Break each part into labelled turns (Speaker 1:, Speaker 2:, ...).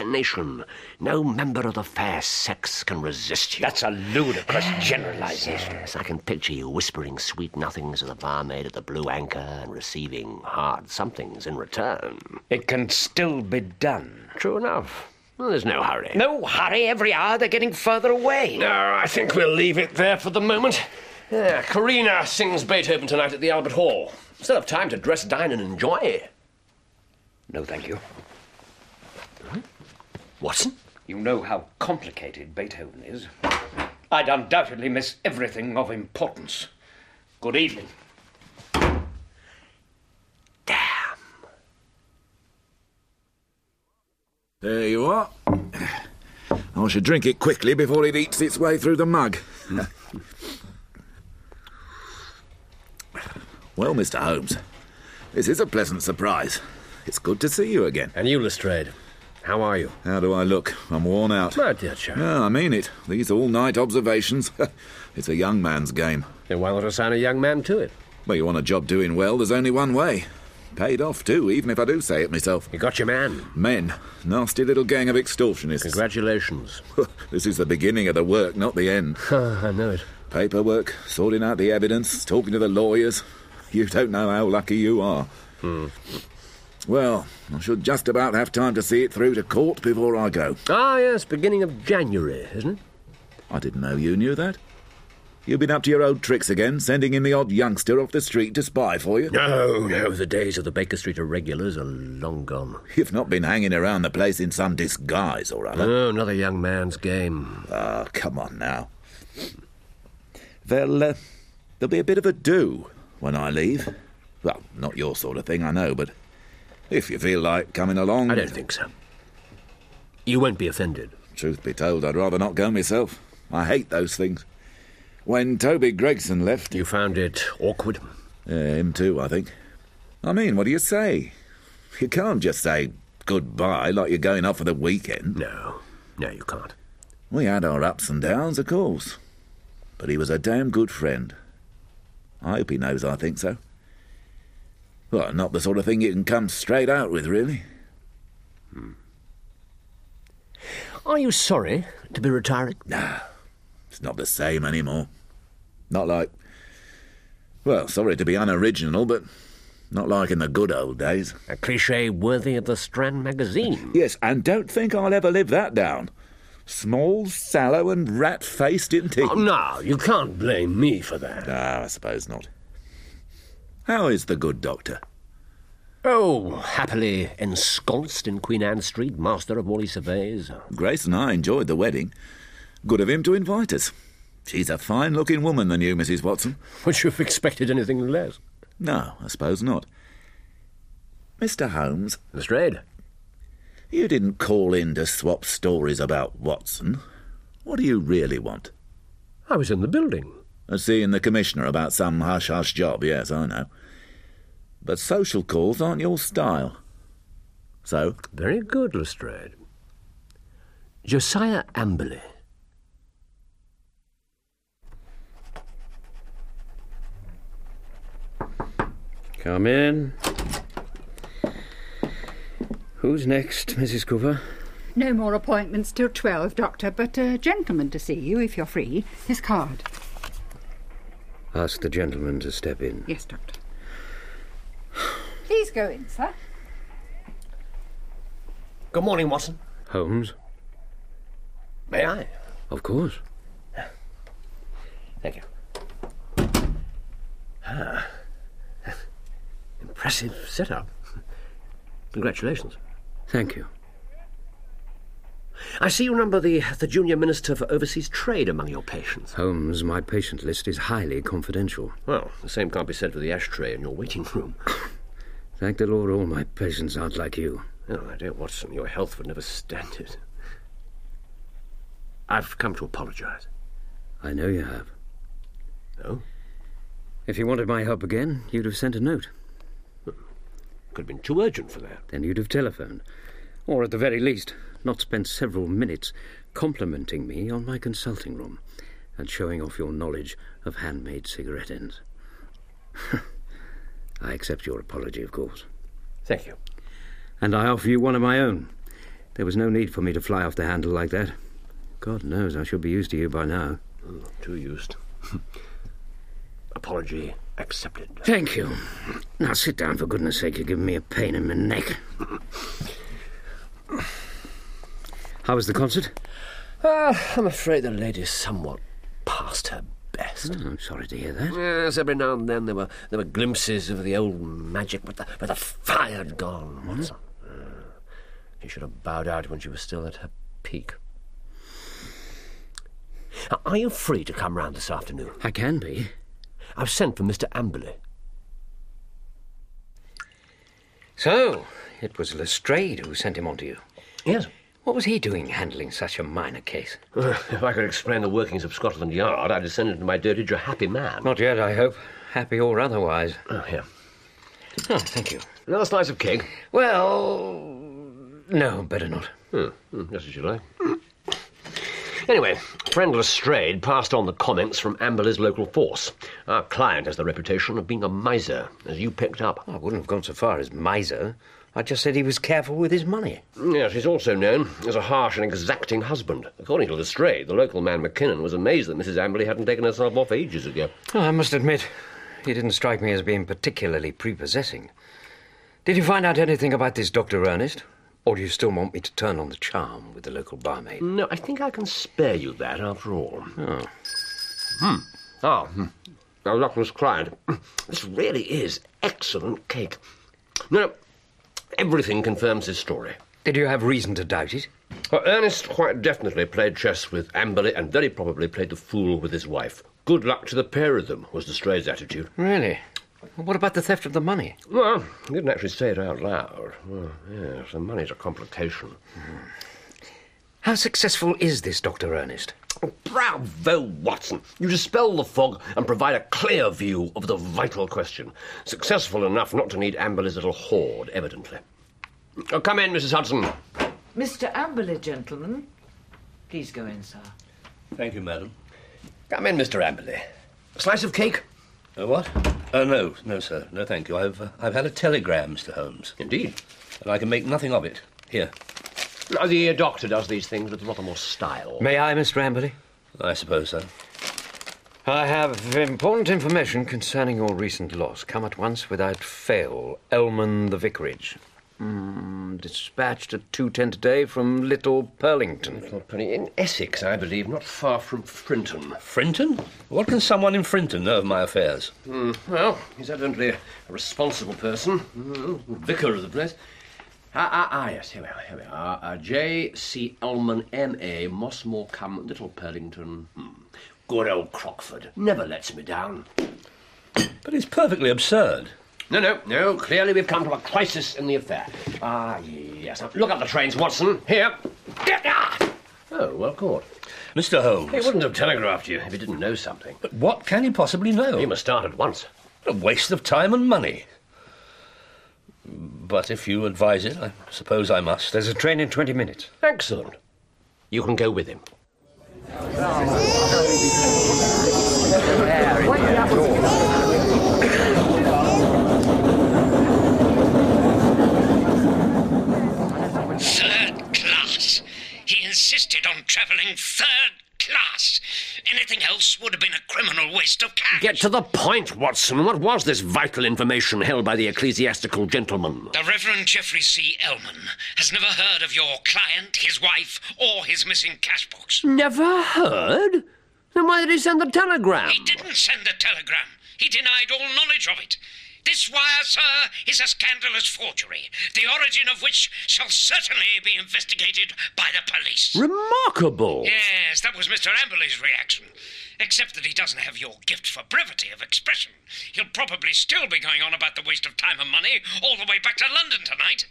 Speaker 1: fascination. No member of the fair sex can resist you.
Speaker 2: That's a ludicrous generalization.
Speaker 1: Yes, I can picture you whispering sweet nothings to the barmaid at the Blue Anchor and receiving hard somethings in return.
Speaker 2: It can still be done.
Speaker 1: True enough. Well, there's no hurry.
Speaker 2: No hurry. Every hour they're getting further away.
Speaker 1: No, I think we'll leave it there for the moment. Karina sings Beethoven tonight at the Albert Hall. Still have time to dress, dine, and enjoy.
Speaker 2: No, thank you.
Speaker 1: Watson?
Speaker 2: You know how complicated Beethoven is. I'd undoubtedly miss everything of importance. Good evening.
Speaker 1: Damn.
Speaker 3: There you are. I should drink it quickly before it eats its way through the mug. Well, Mr. Holmes, this is a pleasant surprise. It's good to see you again.
Speaker 1: And you, Lestrade. How are you?
Speaker 3: How do I look? I'm worn out.
Speaker 1: My dear chap.
Speaker 3: No, I mean it. These all-night observations. It's a young man's game.
Speaker 1: Then why not assign a young man to it?
Speaker 3: Well, you want a job doing well, there's only one way. Paid off, too, even if I do say it myself.
Speaker 1: You got your man.
Speaker 3: Men. Nasty little gang of extortionists.
Speaker 1: Congratulations.
Speaker 3: This is the beginning of the work, not the end.
Speaker 1: I know it.
Speaker 3: Paperwork, sorting out the evidence, talking to the lawyers. You don't know how lucky you are. Well, I should just about have time to see it through to court before I go.
Speaker 1: Ah, yes, beginning of January, isn't it?
Speaker 3: I didn't know you knew that. You've been up to your old tricks again, sending in the odd youngster off the street to spy for you?
Speaker 1: No, the days of the Baker Street irregulars are long gone.
Speaker 3: You've not been hanging around the place in some disguise or other.
Speaker 1: No, another young man's game.
Speaker 3: Ah, come on now. There'll be a bit of a do when I leave. Well, not your sort of thing, I know, but if you feel like coming along...
Speaker 1: I don't think so. You won't be offended.
Speaker 3: Truth be told, I'd rather not go myself. I hate those things. When Toby Gregson left...
Speaker 1: You found it awkward?
Speaker 3: Him too, I think. I mean, what do you say? You can't just say goodbye like you're going off for the weekend.
Speaker 1: No, you can't.
Speaker 3: We had our ups and downs, of course. But he was a damn good friend. I hope he knows I think so. Well, not the sort of thing you can come straight out with, really.
Speaker 1: Are you sorry to be retiring?
Speaker 3: Nah, it's not the same anymore. Not like... Well, sorry to be unoriginal, but not like in the good old days.
Speaker 1: A cliché worthy of the Strand magazine.
Speaker 3: Yes, and don't think I'll ever live that down. Small, sallow and rat-faced indeed.
Speaker 1: Oh, no, you can't blame me for that.
Speaker 3: No, I suppose not. How is the good doctor?
Speaker 1: Oh, happily ensconced in Queen Anne Street, master of all he surveys.
Speaker 3: Grace and I enjoyed the wedding. Good of him to invite us. She's a fine-looking woman, the new Mrs. Watson.
Speaker 1: Would you have expected anything less?
Speaker 3: No, I suppose not. Mr. Holmes.
Speaker 1: Lestrade?
Speaker 3: You didn't call in to swap stories about Watson. What do you really want?
Speaker 1: I was in the building.
Speaker 3: Seeing the Commissioner about some hush-hush job, yes, I know. But social calls aren't your style. So?
Speaker 1: Very good, Lestrade. Josiah Amberley.
Speaker 2: Come in. Who's next, Mrs. Cooper?
Speaker 4: No more appointments till 12, Doctor, but a gentleman to see you, if you're free. His card.
Speaker 2: Ask the gentleman to step in.
Speaker 4: Yes, Doctor. Please go in, sir.
Speaker 1: Good morning, Watson.
Speaker 2: Holmes?
Speaker 1: May I?
Speaker 2: Of course.
Speaker 1: Thank you. Impressive setup. Congratulations.
Speaker 2: Thank you.
Speaker 1: I see you number the Junior Minister for Overseas Trade among your patients.
Speaker 2: Holmes, my patient list is highly confidential.
Speaker 1: Well, the same can't be said for the ashtray in your waiting room.
Speaker 2: Thank the Lord all my patients aren't like you.
Speaker 1: Oh, my dear Watson, your health would never stand it. I've come to apologise.
Speaker 2: I know you have.
Speaker 1: Oh?
Speaker 2: If you wanted my help again, you'd have sent a note.
Speaker 1: Could have been too urgent for that.
Speaker 2: Then you'd have telephoned. Or at the very least, not spent several minutes complimenting me on my consulting room and showing off your knowledge of handmade cigarette ends. I accept your apology, of course.
Speaker 1: Thank you.
Speaker 2: And I offer you one of my own. There was no need for me to fly off the handle like that. God knows I should be used to you by now.
Speaker 1: Too used. Apology accepted.
Speaker 2: Thank you. Now sit down, for goodness sake. You're giving me a pain in my neck. How was the concert?
Speaker 1: I'm afraid the lady's somewhat past her best.
Speaker 2: Oh, I'm sorry to hear that.
Speaker 1: Yes, every now and then there were glimpses of the old magic, but the fire had gone, Watson. She should have bowed out when she was still at her peak. Now, are you free to come round this afternoon?
Speaker 2: I can be.
Speaker 1: I've sent for Mr. Amberley.
Speaker 2: So, it was Lestrade who sent him on to you.
Speaker 1: Yes.
Speaker 2: What was he doing handling such a minor case?
Speaker 1: If I could explain the workings of Scotland Yard, I'd descend into my dotage a happy man.
Speaker 2: Not yet, I hope. Happy or otherwise.
Speaker 1: Oh, here.
Speaker 2: Oh, thank you.
Speaker 1: Another slice of cake?
Speaker 2: Well, no, better not.
Speaker 1: Just as you like. Anyway, friend Lestrade passed on the comments from Amberley's local force. Our client has the reputation of being a miser, as you picked up.
Speaker 2: I wouldn't have gone so far as miser. I just said he was careful with his money.
Speaker 1: Yes, he's also known as a harsh and exacting husband. According to Lestrade, the local man McKinnon was amazed that Mrs. Amberley hadn't taken herself off ages ago.
Speaker 2: Oh, I must admit, he didn't strike me as being particularly prepossessing. Did you find out anything about this Dr. Ernest? Or do you still want me to turn on the charm with the local barmaid?
Speaker 1: No, I think I can spare you that, after all. Our luckless client. This really is excellent cake. No, everything confirms his story.
Speaker 2: Did you have reason to doubt it?
Speaker 1: Well, Ernest quite definitely played chess with Amberley and very probably played the fool with his wife. Good luck to the pair of them, was Lestrade's attitude.
Speaker 2: Really? What about the theft of the money?
Speaker 1: Well, he didn't actually say it out loud. Well, yes, the money's a complication.
Speaker 2: How successful is this Dr. Ernest?
Speaker 1: Oh, bravo, Watson. You dispel the fog and provide a clear view of the vital question. Successful enough not to need Amberley's little hoard, evidently. Oh, come in, Mrs. Hudson.
Speaker 5: Mr. Amberley, gentlemen. Please go in, sir.
Speaker 6: Thank you, madam.
Speaker 1: Come in, Mr. Amberley. A slice of cake?
Speaker 6: What? No, sir. No, thank you. I've had a telegram, Mr. Holmes.
Speaker 1: Indeed.
Speaker 6: And I can make nothing of it. Here.
Speaker 1: Now, the doctor does these things with rather more style.
Speaker 2: May I, Mr. Amberley?
Speaker 6: I suppose so.
Speaker 2: I have important information concerning your recent loss. Come at once without fail. Elman the Vicarage. Dispatched at 2:10 today from Little Purlington.
Speaker 1: Little Penny, in Essex, I believe, not far from Frinton.
Speaker 6: Frinton? What can someone in Frinton know of my affairs?
Speaker 1: Well, he's evidently a responsible person. Vicar of the place. Yes, here we are. J.C. Elman, M.A., Mossmore Cum, Little Purlington. Good old Crockford. Never lets me down.
Speaker 6: But it's perfectly absurd.
Speaker 1: No. Clearly we've come to a crisis in the affair. Yes. Now, look up the trains, Watson. Here. Oh, well caught.
Speaker 6: Mr. Holmes.
Speaker 1: He wouldn't have telegraphed you if he didn't know something.
Speaker 6: But what can he possibly know?
Speaker 1: He must start at once.
Speaker 6: A waste of time and money. But if you advise it, I suppose I must.
Speaker 2: There's a train in 20 minutes.
Speaker 1: Excellent. You can go with him.
Speaker 7: Third class. He insisted on travelling third class. Anything else would have been a criminal waste of cash.
Speaker 1: Get to the point, Watson. What was this vital information held by the ecclesiastical gentleman?
Speaker 7: The Reverend Geoffrey C. Elman has never heard of your client, his wife, or his missing cash box.
Speaker 1: Never heard? Then why did he send the telegram?
Speaker 7: He didn't send the telegram. He denied all knowledge of it. This wire, sir, is a scandalous forgery, the origin of which shall certainly be investigated by the police.
Speaker 1: Remarkable.
Speaker 7: Yes, that was Mr. Amberley's reaction. Except that he doesn't have your gift for brevity of expression. He'll probably still be going on about the waste of time and money all the way back to London tonight.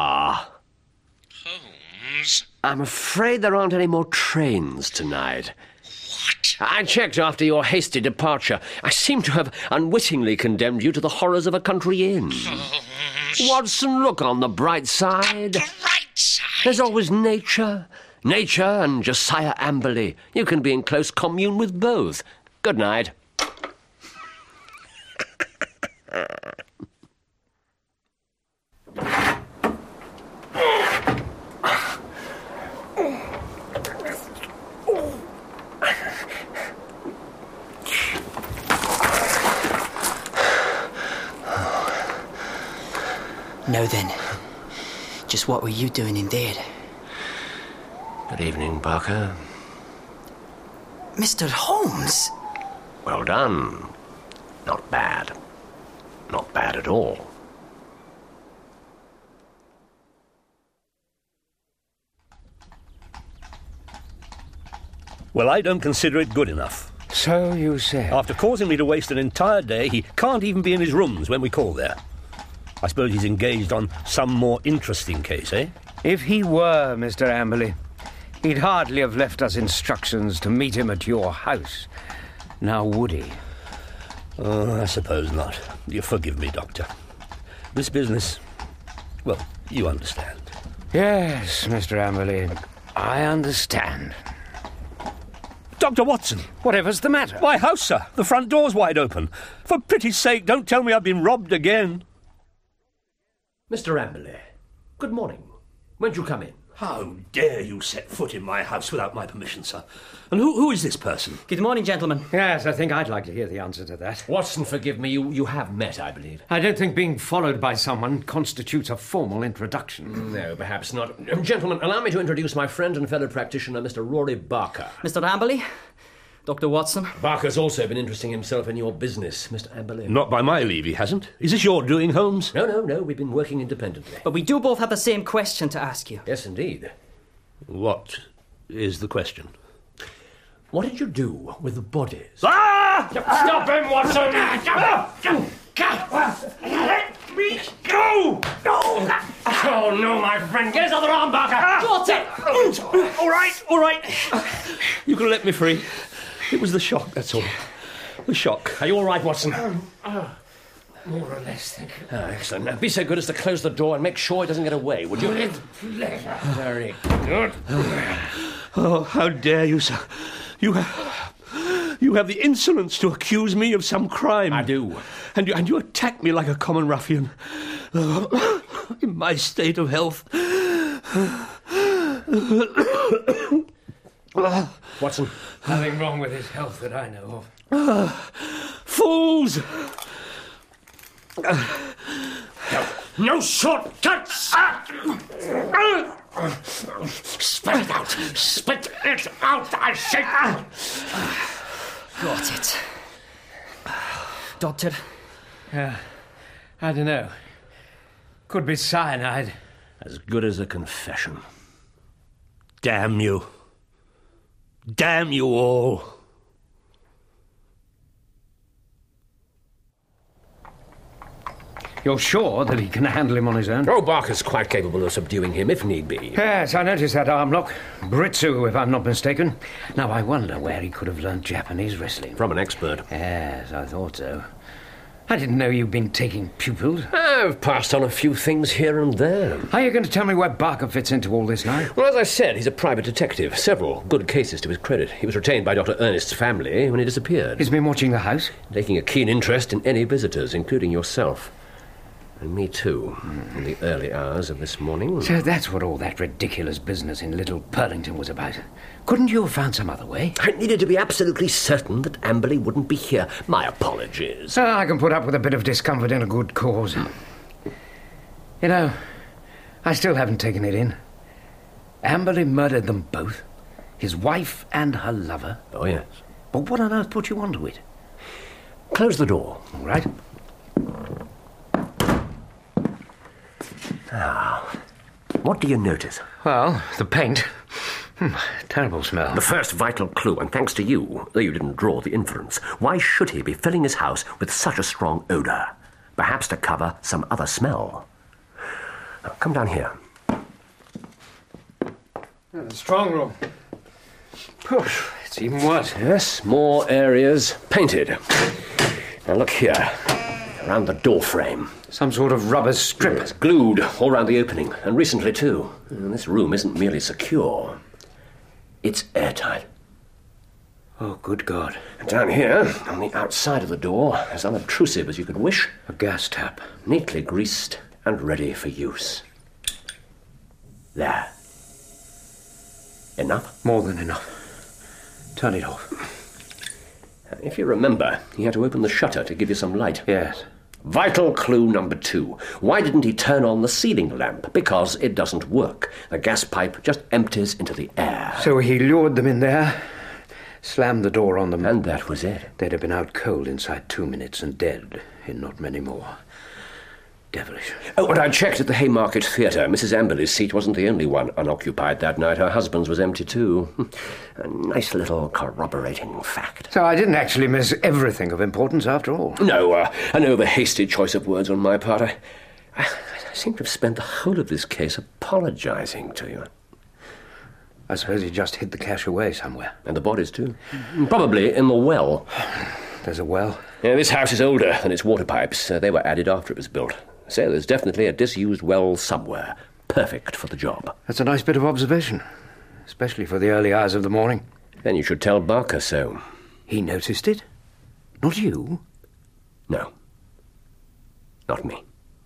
Speaker 7: Holmes.
Speaker 1: I'm afraid there aren't any more trains tonight.
Speaker 7: What?
Speaker 1: I checked after your hasty departure. I seem to have unwittingly condemned you to the horrors of a country inn.
Speaker 7: Holmes.
Speaker 1: Watson, look on the bright side.
Speaker 7: The right side.
Speaker 1: There's always nature. Nature and Josiah Amberley. You can be in close commune with both. Good night.
Speaker 8: Now then, just what were you doing in there?
Speaker 1: Good evening, Barker.
Speaker 8: Mr. Holmes?
Speaker 1: Well done. Not bad. Not bad at all.
Speaker 6: Well, I don't consider it good enough.
Speaker 2: So you say.
Speaker 6: After causing me to waste an entire day, he can't even be in his rooms when we call there. I suppose he's engaged on some more interesting case, eh?
Speaker 2: If he were, Mr. Amberley, he'd hardly have left us instructions to meet him at your house. Now, would he?
Speaker 6: Oh, I suppose not. You forgive me, Doctor. This business... well, you understand.
Speaker 2: Yes, Mr. Amberley, I understand.
Speaker 6: Dr. Watson!
Speaker 2: Whatever's the matter?
Speaker 6: My house, sir. The front door's wide open. For pity's sake, don't tell me I've been robbed again.
Speaker 1: Mr. Amberley, good morning. When'd you come in?
Speaker 6: How dare you set foot in my house without my permission, sir? And who is this person?
Speaker 8: Good morning, gentlemen.
Speaker 2: Yes, I think I'd like to hear the answer to that.
Speaker 1: Watson, forgive me, you have met, I believe.
Speaker 2: I don't think being followed by someone constitutes a formal introduction.
Speaker 1: No, perhaps not. Gentlemen, allow me to introduce my friend and fellow practitioner, Mr. Rory Barker.
Speaker 8: Mr. Amberley, Dr. Watson.
Speaker 1: Barker's also been interesting himself in your business, Mr. Amberley.
Speaker 6: Not by my leave, he hasn't. Is this your doing, Holmes?
Speaker 1: No, we've been working independently.
Speaker 8: But we do both have the same question to ask you.
Speaker 1: Yes, indeed.
Speaker 6: What is the question?
Speaker 1: What did you do with the bodies?
Speaker 6: Ah!
Speaker 1: Stop him, Watson! Let me go! No! Oh, no, my friend. Get his other arm, Barker!
Speaker 8: Got it!
Speaker 6: All right. You can let me free. It was the shock, that's all. The shock.
Speaker 1: Are you all right, Watson?
Speaker 2: More or less, thank you.
Speaker 1: Excellent. Now, be so good as to close the door and make sure he doesn't get away, would you?
Speaker 2: With pleasure.
Speaker 1: Very good.
Speaker 6: Oh, how dare you, sir? You have the insolence to accuse me of some crime.
Speaker 1: I do.
Speaker 6: And you attack me like a common ruffian. In my state of health.
Speaker 1: Watson.
Speaker 2: Nothing wrong with his health that I know of.
Speaker 6: Fools!
Speaker 1: No shortcuts! Spit it out! Spit it out, I say!
Speaker 8: Got it. Doctor?
Speaker 2: I don't know. Could be cyanide.
Speaker 1: As good as a confession.
Speaker 6: Damn you. Damn you all.
Speaker 2: You're sure that he can handle him on his own?
Speaker 1: Oh, Barker's quite capable of subduing him if need be.
Speaker 2: Yes, I noticed that arm lock. Britsu, if I'm not mistaken. Now, I wonder where he could have learned Japanese wrestling.
Speaker 1: From an expert.
Speaker 2: Yes, I thought so. I didn't know you'd been taking pupils.
Speaker 1: I've passed on a few things here and there.
Speaker 2: Are you going to tell me where Barker fits into all this now?
Speaker 1: Well, as I said, he's a private detective. Several good cases to his credit. He was retained by Dr. Ernest's family when he disappeared.
Speaker 2: He's been watching the house?
Speaker 1: Taking a keen interest in any visitors, including yourself. And me too, in the early hours of this morning.
Speaker 2: So that's what all that ridiculous business in Little Purlington was about. Couldn't you have found some other way?
Speaker 1: I needed to be absolutely certain that Amberley wouldn't be here. My apologies.
Speaker 2: I can put up with a bit of discomfort in a good cause. You know, I still haven't taken it in. Amberley murdered them both. His wife and her lover.
Speaker 1: Oh, yes.
Speaker 2: But what on earth put you onto it?
Speaker 1: Close the door.
Speaker 2: All right.
Speaker 1: Ah, what do you notice?
Speaker 2: Well, the paint. Terrible smell.
Speaker 1: The first vital clue, and thanks to you, though you didn't draw the inference. Why should he be filling his house with such a strong odour? Perhaps to cover some other smell. Now, come down here.
Speaker 2: The strong room. Poof, it's even worse.
Speaker 1: Yes, more areas painted. Now look here, around the door frame.
Speaker 2: Some sort of rubber strip.
Speaker 1: It's glued all round the opening, and recently too. And this room isn't merely secure. It's airtight.
Speaker 2: Oh, good God.
Speaker 1: And down here, on the outside of the door, as unobtrusive as you could wish,
Speaker 2: a gas tap.
Speaker 1: Neatly greased and ready for use. There. Enough?
Speaker 2: More than enough. Turn it off.
Speaker 1: If you remember, he had to open the shutter to give you some light.
Speaker 2: Yes.
Speaker 1: Vital clue number 2. Why didn't he turn on the ceiling lamp? Because it doesn't work. The gas pipe just empties into the air.
Speaker 2: So he lured them in there, slammed the door on them.
Speaker 1: And that was it.
Speaker 2: They'd have been out cold inside 2 minutes and dead in not many more. Devilish.
Speaker 1: Oh, and I checked at the Haymarket Theatre. Mrs. Amberley's seat wasn't the only one unoccupied that night. Her husband's was empty too. A nice little corroborating fact.
Speaker 2: So I didn't actually miss everything of importance after all.
Speaker 1: No, an over-hasty choice of words on my part. I seem to have spent the whole of this case apologising to you.
Speaker 2: I suppose he just hid the cash away somewhere.
Speaker 1: And the bodies too. Probably in the well.
Speaker 2: There's a well?
Speaker 1: Yeah, this house is older than its water pipes. They were added after it was built. So there's definitely a disused well somewhere. Perfect for the job.
Speaker 2: That's a nice bit of observation, especially for the early hours of the morning.
Speaker 1: Then you should tell Barker so.
Speaker 2: He noticed it? Not you?
Speaker 1: No. Not me.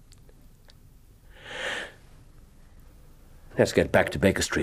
Speaker 1: Let's get back to Baker Street.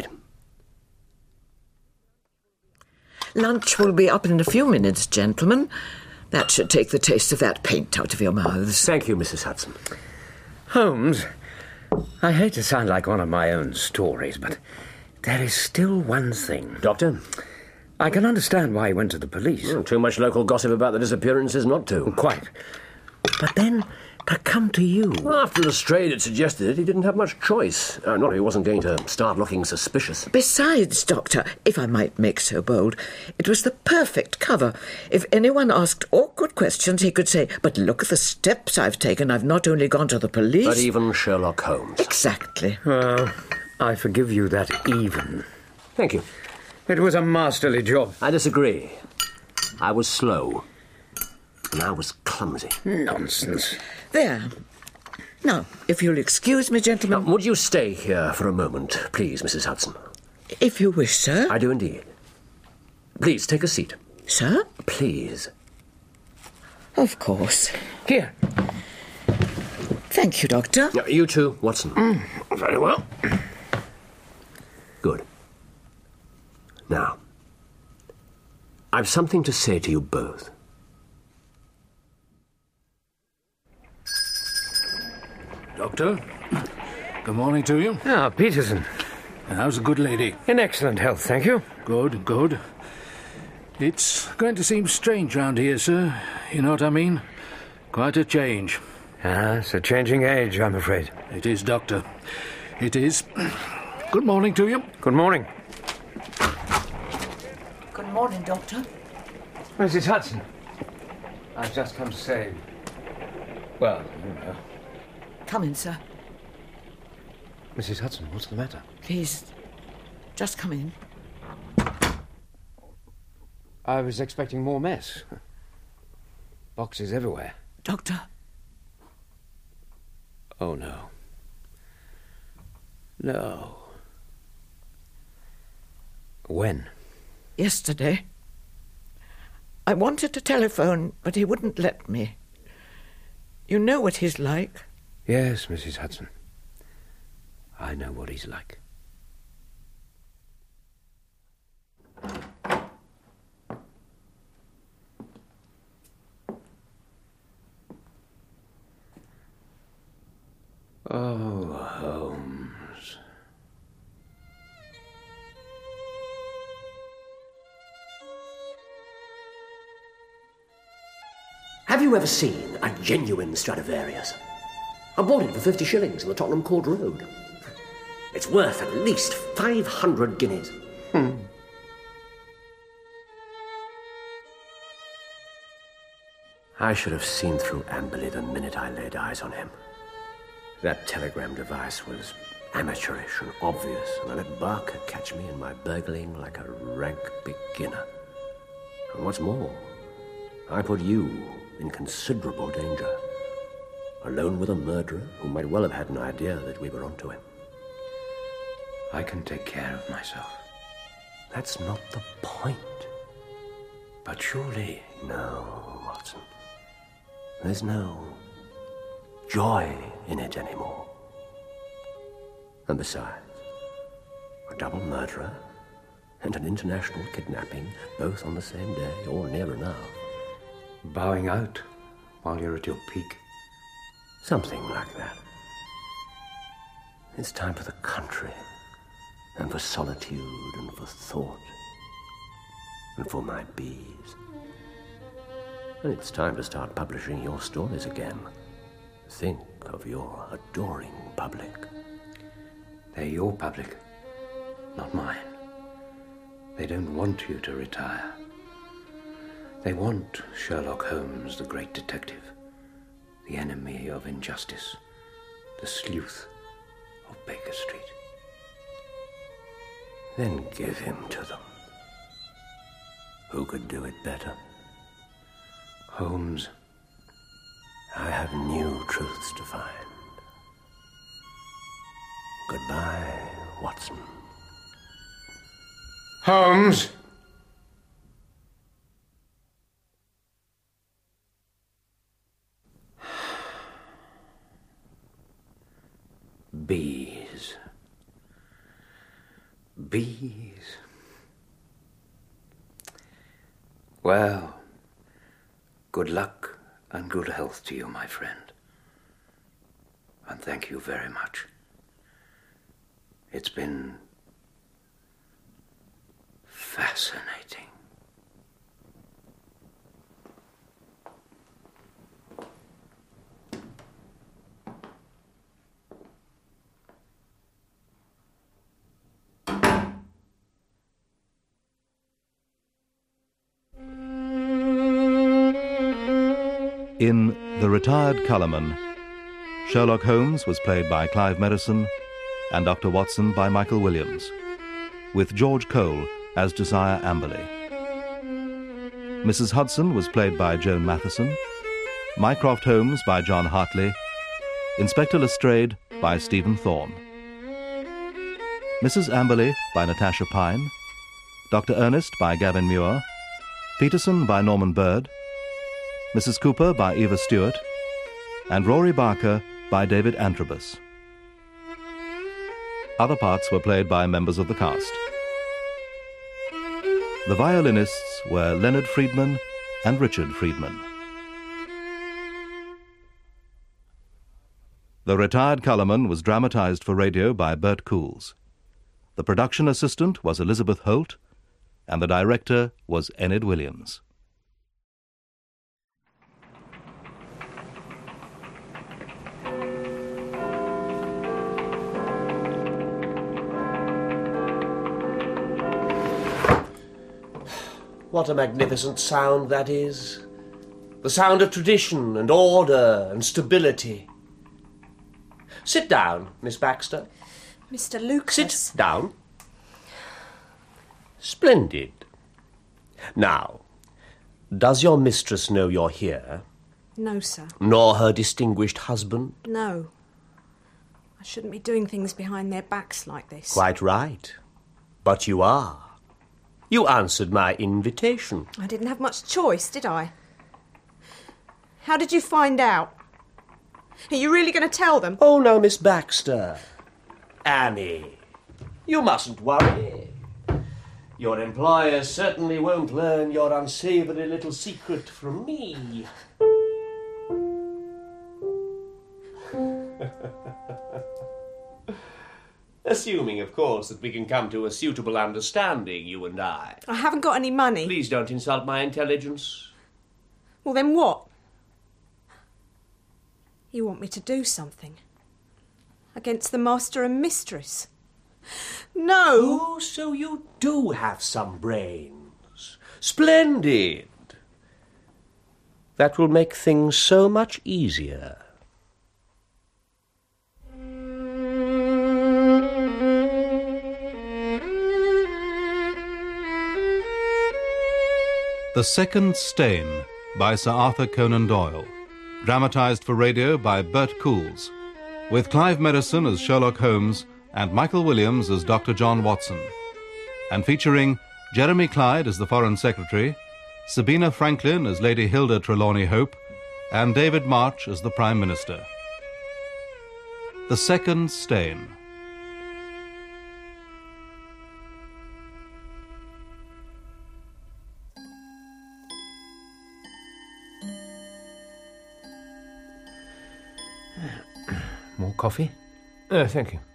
Speaker 9: Lunch will be up in a few minutes, gentlemen. That should take the taste of that paint out of your mouths.
Speaker 1: Thank you, Mrs. Hudson.
Speaker 2: Holmes, I hate to sound like one of my own stories, but there is still one thing.
Speaker 1: Doctor?
Speaker 2: I can understand why he went to the police.
Speaker 1: Too much local gossip about the disappearances not to.
Speaker 2: Quite. But then, to come to you...
Speaker 1: Well, after Lestrade had suggested it, he didn't have much choice. Not if he wasn't going to start looking suspicious.
Speaker 9: Besides, Doctor, if I might make so bold, it was the perfect cover. If anyone asked awkward questions, he could say, but look at the steps I've taken. I've not only gone to the police...
Speaker 1: But even Sherlock Holmes.
Speaker 9: Exactly.
Speaker 2: Well, I forgive you that even.
Speaker 1: Thank you.
Speaker 2: It was a masterly job.
Speaker 1: I disagree. I was slow. And I was clumsy.
Speaker 2: Nonsense.
Speaker 9: There. Now, if you'll excuse me, gentlemen...
Speaker 1: Would you stay here for a moment, please, Mrs. Hudson?
Speaker 9: If you wish, sir.
Speaker 1: I do indeed. Please, take a seat.
Speaker 9: Sir?
Speaker 1: Please.
Speaker 9: Of course.
Speaker 2: Here.
Speaker 9: Thank you, Doctor.
Speaker 1: You too, Watson.
Speaker 2: Very well.
Speaker 1: Good. Now, I've something to say to you both.
Speaker 10: Doctor, good morning to you.
Speaker 2: Ah, Peterson.
Speaker 10: How's the good lady?
Speaker 2: In excellent health, thank you.
Speaker 10: Good, good. It's going to seem strange round here, sir. You know what I mean? Quite a change.
Speaker 2: Ah, it's a changing age, I'm afraid.
Speaker 10: It is, Doctor. It is. Good morning to you.
Speaker 2: Good morning.
Speaker 9: Good morning, Doctor.
Speaker 2: Mrs. Hudson. I've just come to say... Well, you know...
Speaker 9: Come in, sir.
Speaker 2: Mrs. Hudson, what's the matter?
Speaker 9: Please, just come in.
Speaker 2: I was expecting more mess. Boxes everywhere.
Speaker 9: Doctor.
Speaker 2: Oh, no. No. When?
Speaker 9: Yesterday. I wanted to telephone, but he wouldn't let me. You know what he's like.
Speaker 2: Yes, Mrs. Hudson. I know what he's like. Oh, Holmes.
Speaker 1: Have you ever seen a genuine Stradivarius? I bought it for 50 shillings in the Tottenham Court Road. It's worth at least 500 guineas. I should have seen through Amberley the minute I laid eyes on him. That telegram device was amateurish and obvious, and I let Barker catch me in my burgling like a rank beginner. And what's more, I put you in considerable danger. Alone with a murderer who might well have had an idea that we were onto him.
Speaker 2: I can take care of myself.
Speaker 1: That's not the point.
Speaker 2: But surely...
Speaker 1: No, Watson. There's no joy in it anymore. And besides, a double murderer and an international kidnapping, both on the same day or near enough.
Speaker 2: Bowing out while you're at your peak.
Speaker 1: Something like that. It's time for the country, and for solitude, and for thought, and for my bees. And it's time to start publishing your stories again. Think of your adoring public.
Speaker 2: They're your public, not mine. They don't want you to retire. They want Sherlock Holmes, the great detective, the enemy of injustice, the sleuth of Baker Street.
Speaker 1: Then give him to them. Who could do it better?
Speaker 2: Holmes,
Speaker 1: I have new truths to find. Goodbye, Watson.
Speaker 2: Holmes! Bees. Bees. Well, good luck and good health to you, my friend. And thank you very much. It's been fascinating.
Speaker 11: In The Retired Colourman, Sherlock Holmes was played by Clive Merrison and Dr. Watson by Michael Williams, with George Cole as Josiah Amberley. Mrs. Hudson was played by Joan Matheson, Mycroft Holmes by John Hartley, Inspector Lestrade by Stephen Thorne. Mrs. Amberley by Natasha Pine, Dr. Ernest by Gavin Muir, Peterson by Norman Bird, Mrs. Cooper by Eva Stewart, and Rory Barker by David Antrobus. Other parts were played by members of the cast. The violinists were Leonard Friedman and Richard Friedman. The Retired Colourman was dramatized for radio by Bert Coules. The production assistant was Elizabeth Holt, and the director was Enid Williams.
Speaker 1: What a magnificent sound that is. The sound of tradition and order and stability. Sit down, Miss Baxter.
Speaker 12: Mr. Lucas.
Speaker 1: Sit down. Splendid. Now, does your mistress know you're here?
Speaker 12: No, sir.
Speaker 1: Nor her distinguished husband?
Speaker 12: No. I shouldn't be doing things behind their backs like this.
Speaker 1: Quite right. But you are. You answered my invitation.
Speaker 12: I didn't have much choice, did I? How did you find out? Are you really going to tell them?
Speaker 1: Oh, no, Miss Baxter. Annie, you mustn't worry. Your employer certainly won't learn your unsavoury little secret from me. Assuming, of course, that we can come to a suitable understanding, you and I.
Speaker 12: I haven't got any money.
Speaker 1: Please don't insult my intelligence.
Speaker 12: Well, then what? You want me to do something? Against the master and mistress? No!
Speaker 1: Oh, so you do have some brains. Splendid. That will make things so much easier.
Speaker 11: The Second Stain by Sir Arthur Conan Doyle, dramatised for radio by Bert Coules, with Clive Merrison as Sherlock Holmes and Michael Williams as Dr. John Watson, and featuring Jeremy Clyde as the Foreign Secretary, Sabina Franklin as Lady Hilda Trelawney Hope, and David March as the Prime Minister. The Second Stain.
Speaker 2: coffee?
Speaker 1: Thank you.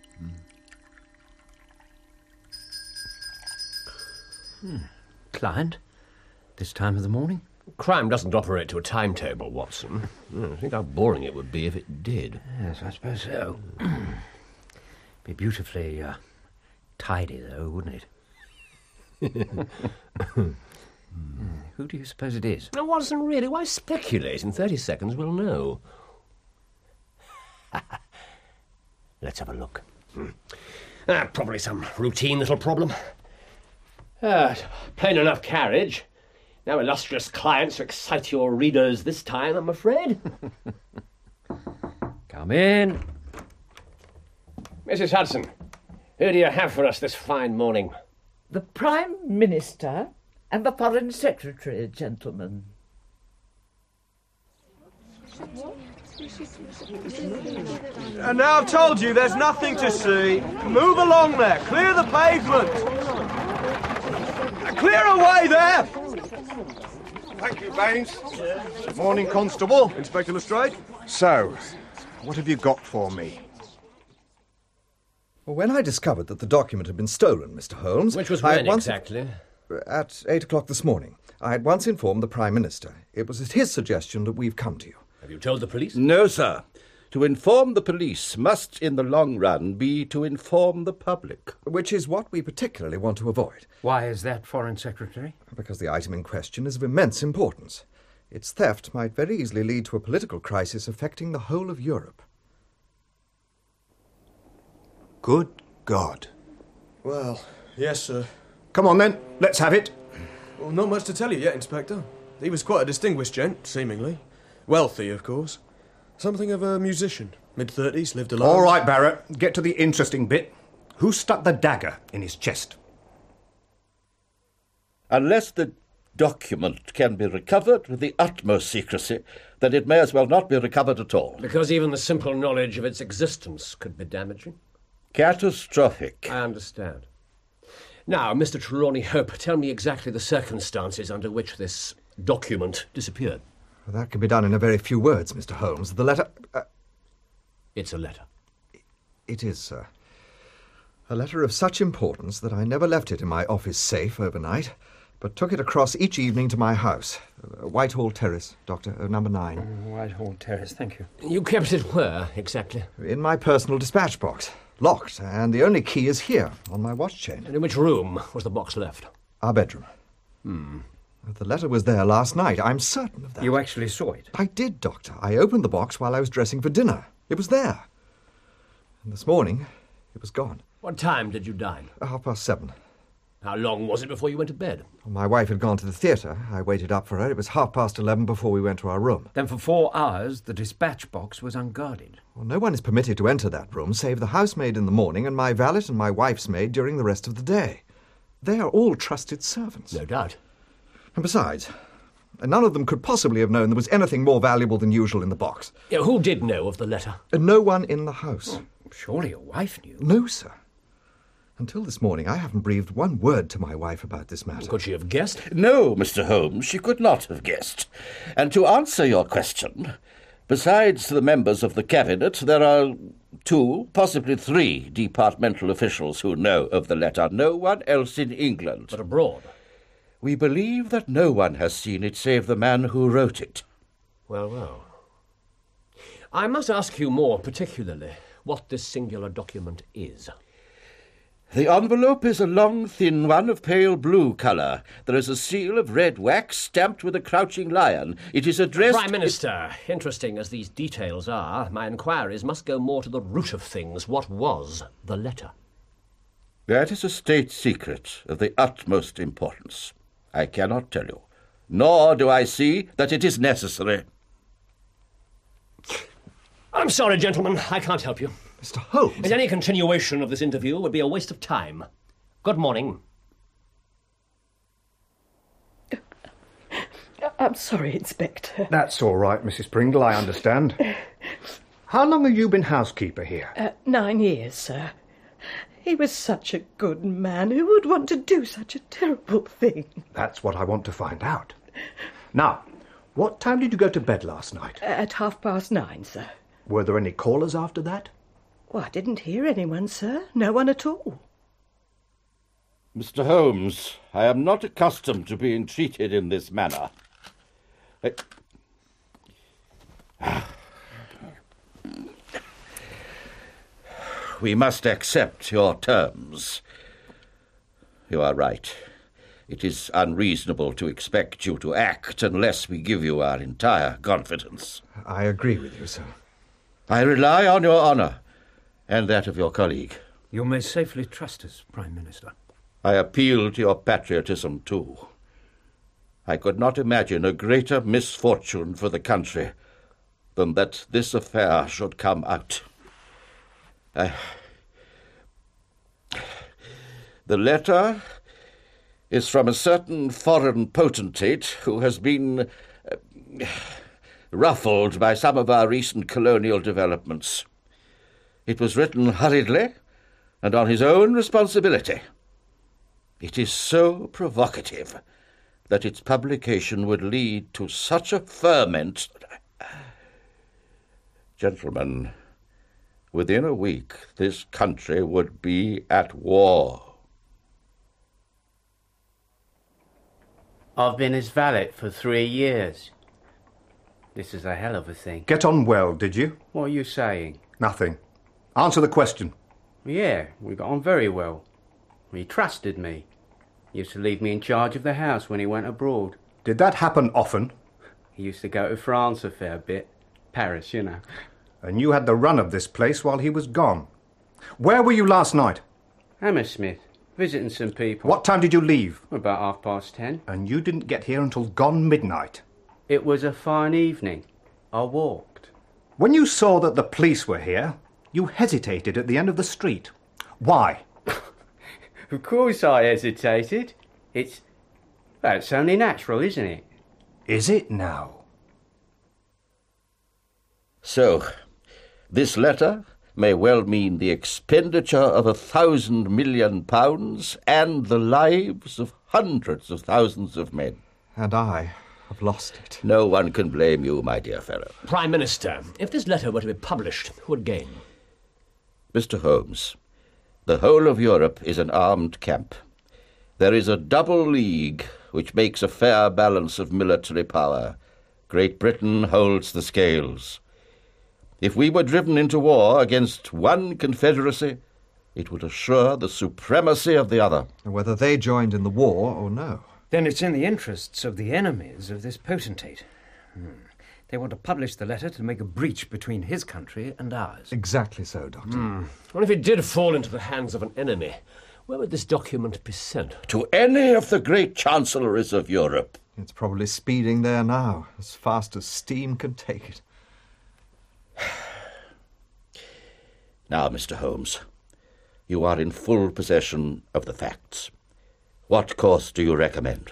Speaker 2: Client? This time of the morning?
Speaker 1: Crime doesn't operate to a timetable, Watson. Think how boring it would be if it did.
Speaker 2: Yes, I suppose so. Be beautifully tidy, though, wouldn't it? Who do you suppose it is?
Speaker 1: Now, Watson, really, why speculate? In 30 seconds we'll know. Let's have a look. Probably some routine little problem. Plain enough carriage. No illustrious clients to excite your readers this time, I'm afraid.
Speaker 2: Come in.
Speaker 1: Mrs. Hudson, who do you have for us this fine morning?
Speaker 13: The Prime Minister and the Foreign Secretary, gentlemen.
Speaker 14: And now I've told you there's nothing to see. Move along there. Clear the pavement. Clear away there.
Speaker 15: Thank you, Baines. Morning, Constable.
Speaker 14: Inspector Lestrade.
Speaker 15: So, what have you got for me?
Speaker 16: Well, when I discovered that the document had been stolen, Mr. Holmes...
Speaker 1: Which was when exactly?
Speaker 16: At 8 o'clock this morning. I had once informed the Prime Minister. It was at his suggestion that we've come to you.
Speaker 1: Have you told the police?
Speaker 17: No, sir. To inform the police must, in the long run, be to inform the public.
Speaker 16: Which is what we particularly want to avoid.
Speaker 2: Why is that, Foreign Secretary?
Speaker 16: Because the item in question is of immense importance. Its theft might very easily lead to a political crisis affecting the whole of Europe.
Speaker 15: Good God.
Speaker 14: Well, yes, sir.
Speaker 15: Come on, then. Let's have it.
Speaker 14: Well, not much to tell you yet, Inspector. He was quite a distinguished gent, seemingly. Wealthy, of course. Something of a musician. Mid-30s, lived alone.
Speaker 15: All right, Barrett. Get to the interesting bit. Who stuck the dagger in his chest?
Speaker 17: Unless the document can be recovered with the utmost secrecy, then it may as well not be recovered at all.
Speaker 1: Because even the simple knowledge of its existence could be damaging?
Speaker 17: Catastrophic.
Speaker 1: I understand. Now, Mr. Trelawney Hope, tell me exactly the circumstances under which this document disappeared.
Speaker 16: Well, that can be done in a very few words, Mr. Holmes. The letter...
Speaker 1: It's a letter.
Speaker 16: It is, sir. A letter of such importance that I never left it in my office safe overnight, but took it across each evening to my house. Whitehall Terrace, Doctor, number 9.
Speaker 2: Whitehall Terrace, thank you.
Speaker 1: You kept it where, exactly?
Speaker 16: In my personal dispatch box. Locked, and the only key is here, on my watch chain.
Speaker 1: And in which room was the box left?
Speaker 16: Our bedroom. The letter was there last night, I'm certain of that.
Speaker 2: You actually saw it?
Speaker 16: I did, Doctor. I opened the box while I was dressing for dinner. It was there. And this morning, it was gone.
Speaker 1: What time did you dine?
Speaker 16: 7:30.
Speaker 1: How long was it before you went to bed?
Speaker 16: My wife had gone to the theatre. I waited up for her. It was 11:30 before we went to our room.
Speaker 2: Then for 4 hours, the dispatch box was unguarded.
Speaker 16: Well, no one is permitted to enter that room save the housemaid in the morning and my valet and my wife's maid during the rest of the day. They are all trusted servants.
Speaker 1: No doubt.
Speaker 16: And besides, none of them could possibly have known there was anything more valuable than usual in the box.
Speaker 1: Yeah, who did know of the letter?
Speaker 16: No one in the house.
Speaker 2: Surely your wife knew.
Speaker 16: No, sir. Until this morning, I haven't breathed one word to my wife about this matter.
Speaker 1: Could she have guessed?
Speaker 17: No, Mr. Holmes, she could not have guessed. And to answer your question, besides the members of the Cabinet, there are 2, possibly 3 departmental officials who know of the letter. No one else in England.
Speaker 1: But abroad?
Speaker 17: We believe that no one has seen it save the man who wrote it.
Speaker 1: Well, well. I must ask you more particularly what this singular document is.
Speaker 17: The envelope is a long, thin one of pale blue colour. There is a seal of red wax stamped with a crouching lion. It is addressed...
Speaker 1: Prime Minister, interesting as these details are, my inquiries must go more to the root of things. What was the letter?
Speaker 17: That is a state secret of the utmost importance. I cannot tell you, nor do I see that it is necessary.
Speaker 1: I'm sorry, gentlemen, I can't help you.
Speaker 16: Mr. Holmes?
Speaker 1: And any continuation of this interview would be a waste of time. Good morning.
Speaker 13: I'm sorry, Inspector.
Speaker 15: That's all right, Mrs. Pringle, I understand. How long have you been housekeeper here?
Speaker 13: 9 years, sir. He was such a good man. Who would want to do such a terrible thing?
Speaker 15: That's what I want to find out. Now, what time did you go to bed last night?
Speaker 13: At 9:30, sir.
Speaker 15: Were there any callers after that?
Speaker 13: Well, I didn't hear anyone, sir. No one at all.
Speaker 17: Mr. Holmes, I am not accustomed to being treated in this manner. We must accept your terms. You are right. It is unreasonable to expect you to act unless we give you our entire confidence.
Speaker 16: I agree with you, sir.
Speaker 17: I rely on your honour and that of your colleague.
Speaker 2: You may safely trust us, Prime Minister.
Speaker 17: I appeal to your patriotism, too. I could not imagine a greater misfortune for the country than that this affair should come out. The letter is from a certain foreign potentate who has been ruffled by some of our recent colonial developments. It was written hurriedly and on his own responsibility. It is so provocative that its publication would lead to such a ferment. Gentlemen, within a week this country would be at war.
Speaker 18: I've been his valet for 3 years. This is a hell of a thing.
Speaker 15: Get on well, did you?
Speaker 18: What are you saying?
Speaker 15: Nothing. Answer the question.
Speaker 18: Yeah, we got on very well. He trusted me. He used to leave me in charge of the house when he went abroad.
Speaker 15: Did that happen often?
Speaker 18: He used to go to France a fair bit. Paris, you know.
Speaker 15: And you had the run of this place while he was gone. Where were you last night?
Speaker 18: Hammersmith, visiting some people.
Speaker 15: What time did you leave?
Speaker 18: About 10:30.
Speaker 15: And you didn't get here until gone midnight.
Speaker 18: It was a fine evening. I walked.
Speaker 15: When you saw that the police were here, you hesitated at the end of the street. Why?
Speaker 18: Of course I hesitated. It's only natural, isn't it?
Speaker 15: Is it now?
Speaker 17: So, this letter may well mean the expenditure of £1,000 million and the lives of hundreds of thousands of men.
Speaker 16: And I have lost it.
Speaker 17: No one can blame you, my dear fellow.
Speaker 6: Prime Minister, if this letter were to be published, who would gain?
Speaker 17: Mr. Holmes, the whole of Europe is an armed camp. There is a double league which makes a fair balance of military power. Great Britain holds the scales. If we were driven into war against one confederacy, it would assure the supremacy of the other.
Speaker 16: Whether they joined in the war or no.
Speaker 2: Then it's in the interests of the enemies of this potentate. They want to publish the letter to make a breach between his country and ours.
Speaker 16: Exactly so, Doctor.
Speaker 6: Well, if it did fall into the hands of an enemy, where would this document be sent?
Speaker 17: To any of the great chancelleries of Europe.
Speaker 16: It's probably speeding there now, as fast as steam can take it.
Speaker 17: Now, Mr. Holmes, you are in full possession of the facts. What course do you recommend?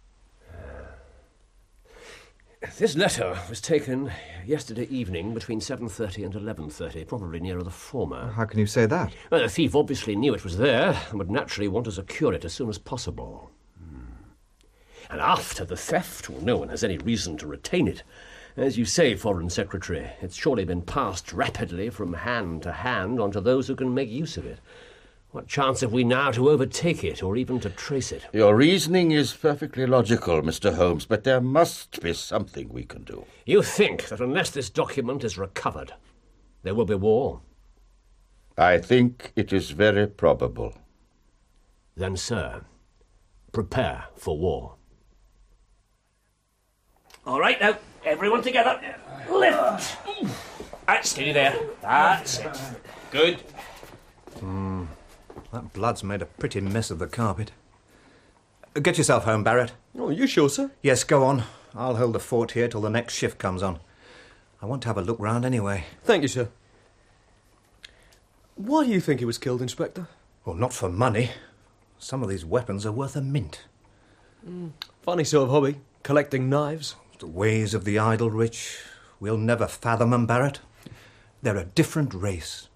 Speaker 6: This letter was taken yesterday evening between 7:30 and 11:30, probably nearer the former.
Speaker 16: How can you say that?
Speaker 6: Well, the thief obviously knew it was there and would naturally want to secure it as soon as possible. And after the theft, well, no one has any reason to retain it. As you say, Foreign Secretary, it's surely been passed rapidly from hand to hand onto those who can make use of it. What chance have we now to overtake it or even to trace it?
Speaker 17: Your reasoning is perfectly logical, Mr. Holmes, but there must be something we can do.
Speaker 6: You think that unless this document is recovered, there will be war?
Speaker 17: I think it is very probable.
Speaker 6: Then, sir, prepare for war. All right, now, everyone together. Lift! Right, steady there. That's it. Good.
Speaker 16: That blood's made a pretty mess of the carpet. Get yourself home, Barrett.
Speaker 14: Oh, you sure, sir?
Speaker 16: Yes, go on. I'll hold the fort here till the next shift comes on. I want to have a look round anyway.
Speaker 14: Thank you, sir. Why do you think he was killed, Inspector?
Speaker 16: Well, not for money. Some of these weapons are worth a mint.
Speaker 14: Funny sort of hobby, collecting knives.
Speaker 16: The ways of the idle rich. We'll never fathom them, Barrett. They're a different race.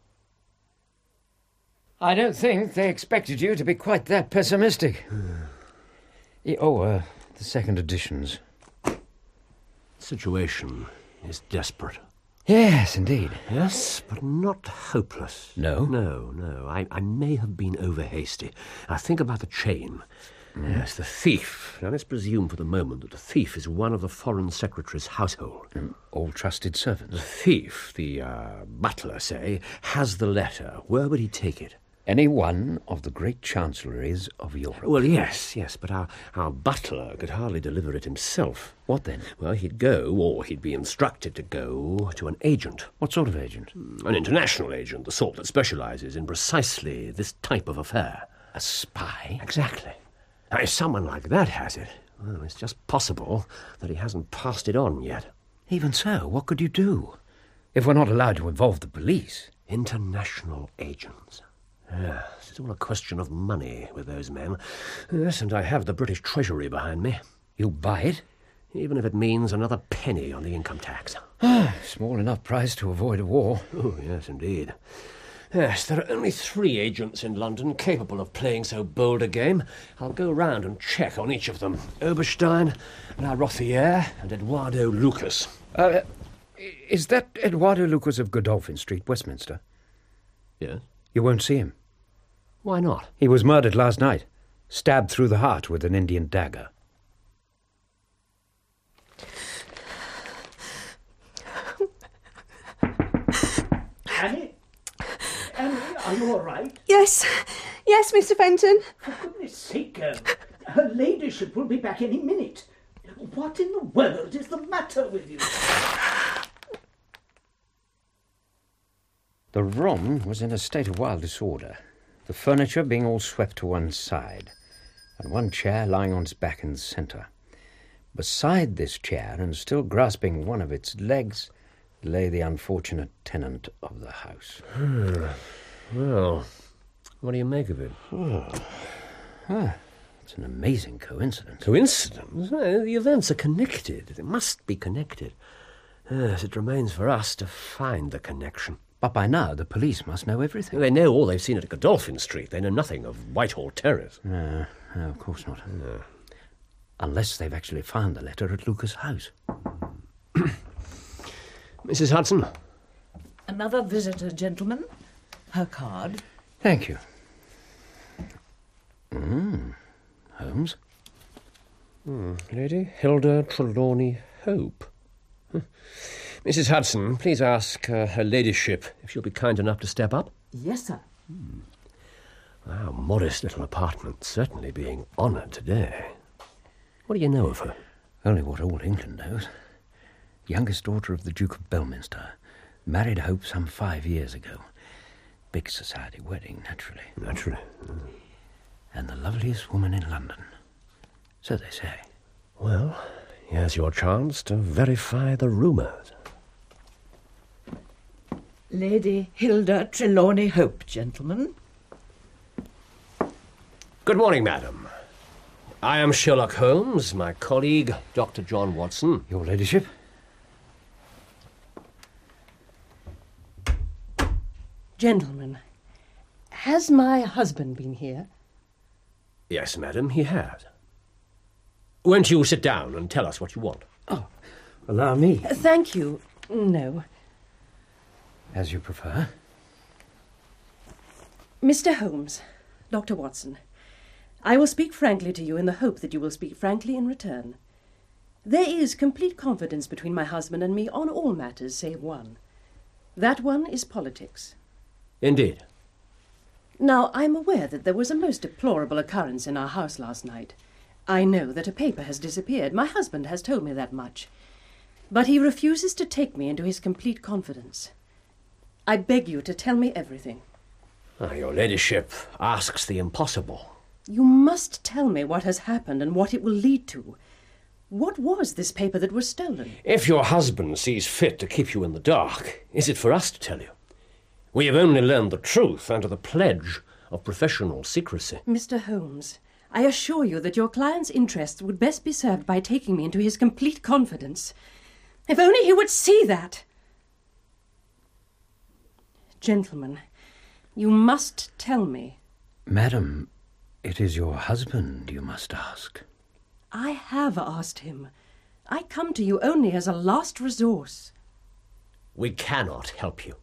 Speaker 2: I don't think they expected you to be quite that pessimistic. The second editions.
Speaker 6: The situation is desperate.
Speaker 2: Yes, indeed.
Speaker 6: Yes, but not hopeless.
Speaker 2: No?
Speaker 6: No. I may have been over hasty. I think about the chain. Yes, the thief. Now, let's presume for the moment that the thief is one of the Foreign Secretary's household.
Speaker 2: All trusted servants.
Speaker 6: The thief, the butler, say, has the letter. Where would he take it?
Speaker 2: Any one of the great chancelleries of Europe.
Speaker 6: Well, yes, but our butler could hardly deliver it himself.
Speaker 2: What then?
Speaker 6: Well, he'd go, or he'd be instructed to go, to an agent.
Speaker 2: What sort of agent?
Speaker 6: An international agent, the sort that specialises in precisely this type of affair.
Speaker 2: A spy?
Speaker 6: Exactly. Now, if someone like that has it, well, it's just possible that he hasn't passed it on yet.
Speaker 2: Even so, what could you do? If we're not allowed to involve the police.
Speaker 6: International agents. Yes, it's all a question of money with those men. Yes, and I have the British Treasury behind me.
Speaker 2: You'll buy it?
Speaker 6: Even if it means another penny on the income tax.
Speaker 2: Small enough price to avoid a war.
Speaker 6: Oh, yes, indeed. Yes, there are only 3 agents in London capable of playing so bold a game. I'll go round and check on each of them. Oberstein, La Rothiere, and Eduardo Lucas.
Speaker 2: Is that Eduardo Lucas of Godolphin Street, Westminster?
Speaker 6: Yes.
Speaker 2: You won't see him.
Speaker 6: Why not?
Speaker 2: He was murdered last night, stabbed through the heart with an Indian dagger.
Speaker 19: Annie, are you all right?
Speaker 12: Yes, Mr. Fenton.
Speaker 19: For goodness sake, her ladyship will be back any minute. What in the world is the matter with you?
Speaker 2: The room was in a state of wild disorder, the furniture being all swept to one side, and one chair lying on its back in the centre. Beside this chair, and still grasping one of its legs, lay the unfortunate tenant of the house.
Speaker 6: Well, what do you make of it?
Speaker 2: It's an amazing coincidence.
Speaker 6: Coincidence? The events are connected. They must be connected. Yes, it remains for us to find the connection.
Speaker 2: But by now, the police must know everything.
Speaker 6: They know all they've seen at Godolphin Street. They know nothing of Whitehall Terrace.
Speaker 2: No, of course not.
Speaker 6: No.
Speaker 2: Unless they've actually found the letter at Lucas' house.
Speaker 6: Mrs. Hudson?
Speaker 5: Another visitor, gentlemen. Her card.
Speaker 2: Thank you. Holmes?
Speaker 6: Lady Hilda Trelawney Hope. Mrs. Hudson, please ask her ladyship if she'll be kind enough to step up.
Speaker 5: Yes, sir.
Speaker 6: Our modest little apartment certainly being honoured today. What do you know of her?
Speaker 2: Only what all England knows. Youngest daughter of the Duke of Belminster. Married Hope some 5 years ago. Big society wedding, naturally.
Speaker 6: Naturally.
Speaker 2: And the loveliest woman in London. So they say.
Speaker 6: Well, here's your chance to verify the rumours.
Speaker 5: Lady Hilda Trelawney Hope, gentlemen.
Speaker 6: Good morning, madam. I am Sherlock Holmes, my colleague, Dr. John Watson.
Speaker 2: Your ladyship?
Speaker 20: Gentlemen, has my husband been here?
Speaker 6: Yes, madam, he has. Won't you sit down and tell us what you want?
Speaker 2: Oh, allow me.
Speaker 20: Thank you. No.
Speaker 2: As you prefer.
Speaker 20: Mr. Holmes, Dr. Watson, I will speak frankly to you in the hope that you will speak frankly in return. There is complete confidence between my husband and me on all matters save one. That one is politics.
Speaker 6: Indeed.
Speaker 20: Now, I am aware that there was a most deplorable occurrence in our house last night. I know that a paper has disappeared. My husband has told me that much. But he refuses to take me into his complete confidence. I beg you to tell me everything.
Speaker 6: Your ladyship asks the impossible.
Speaker 20: You must tell me what has happened and what it will lead to. What was this paper that was stolen?
Speaker 6: If your husband sees fit to keep you in the dark, is it for us to tell you? We have only learned the truth under the pledge of professional secrecy.
Speaker 20: Mr. Holmes, I assure you that your client's interests would best be served by taking me into his complete confidence. If only he would see that! Gentlemen, you must tell me.
Speaker 2: Madam, it is your husband you must ask.
Speaker 20: I have asked him. I come to you only as a last resource.
Speaker 6: We cannot help you.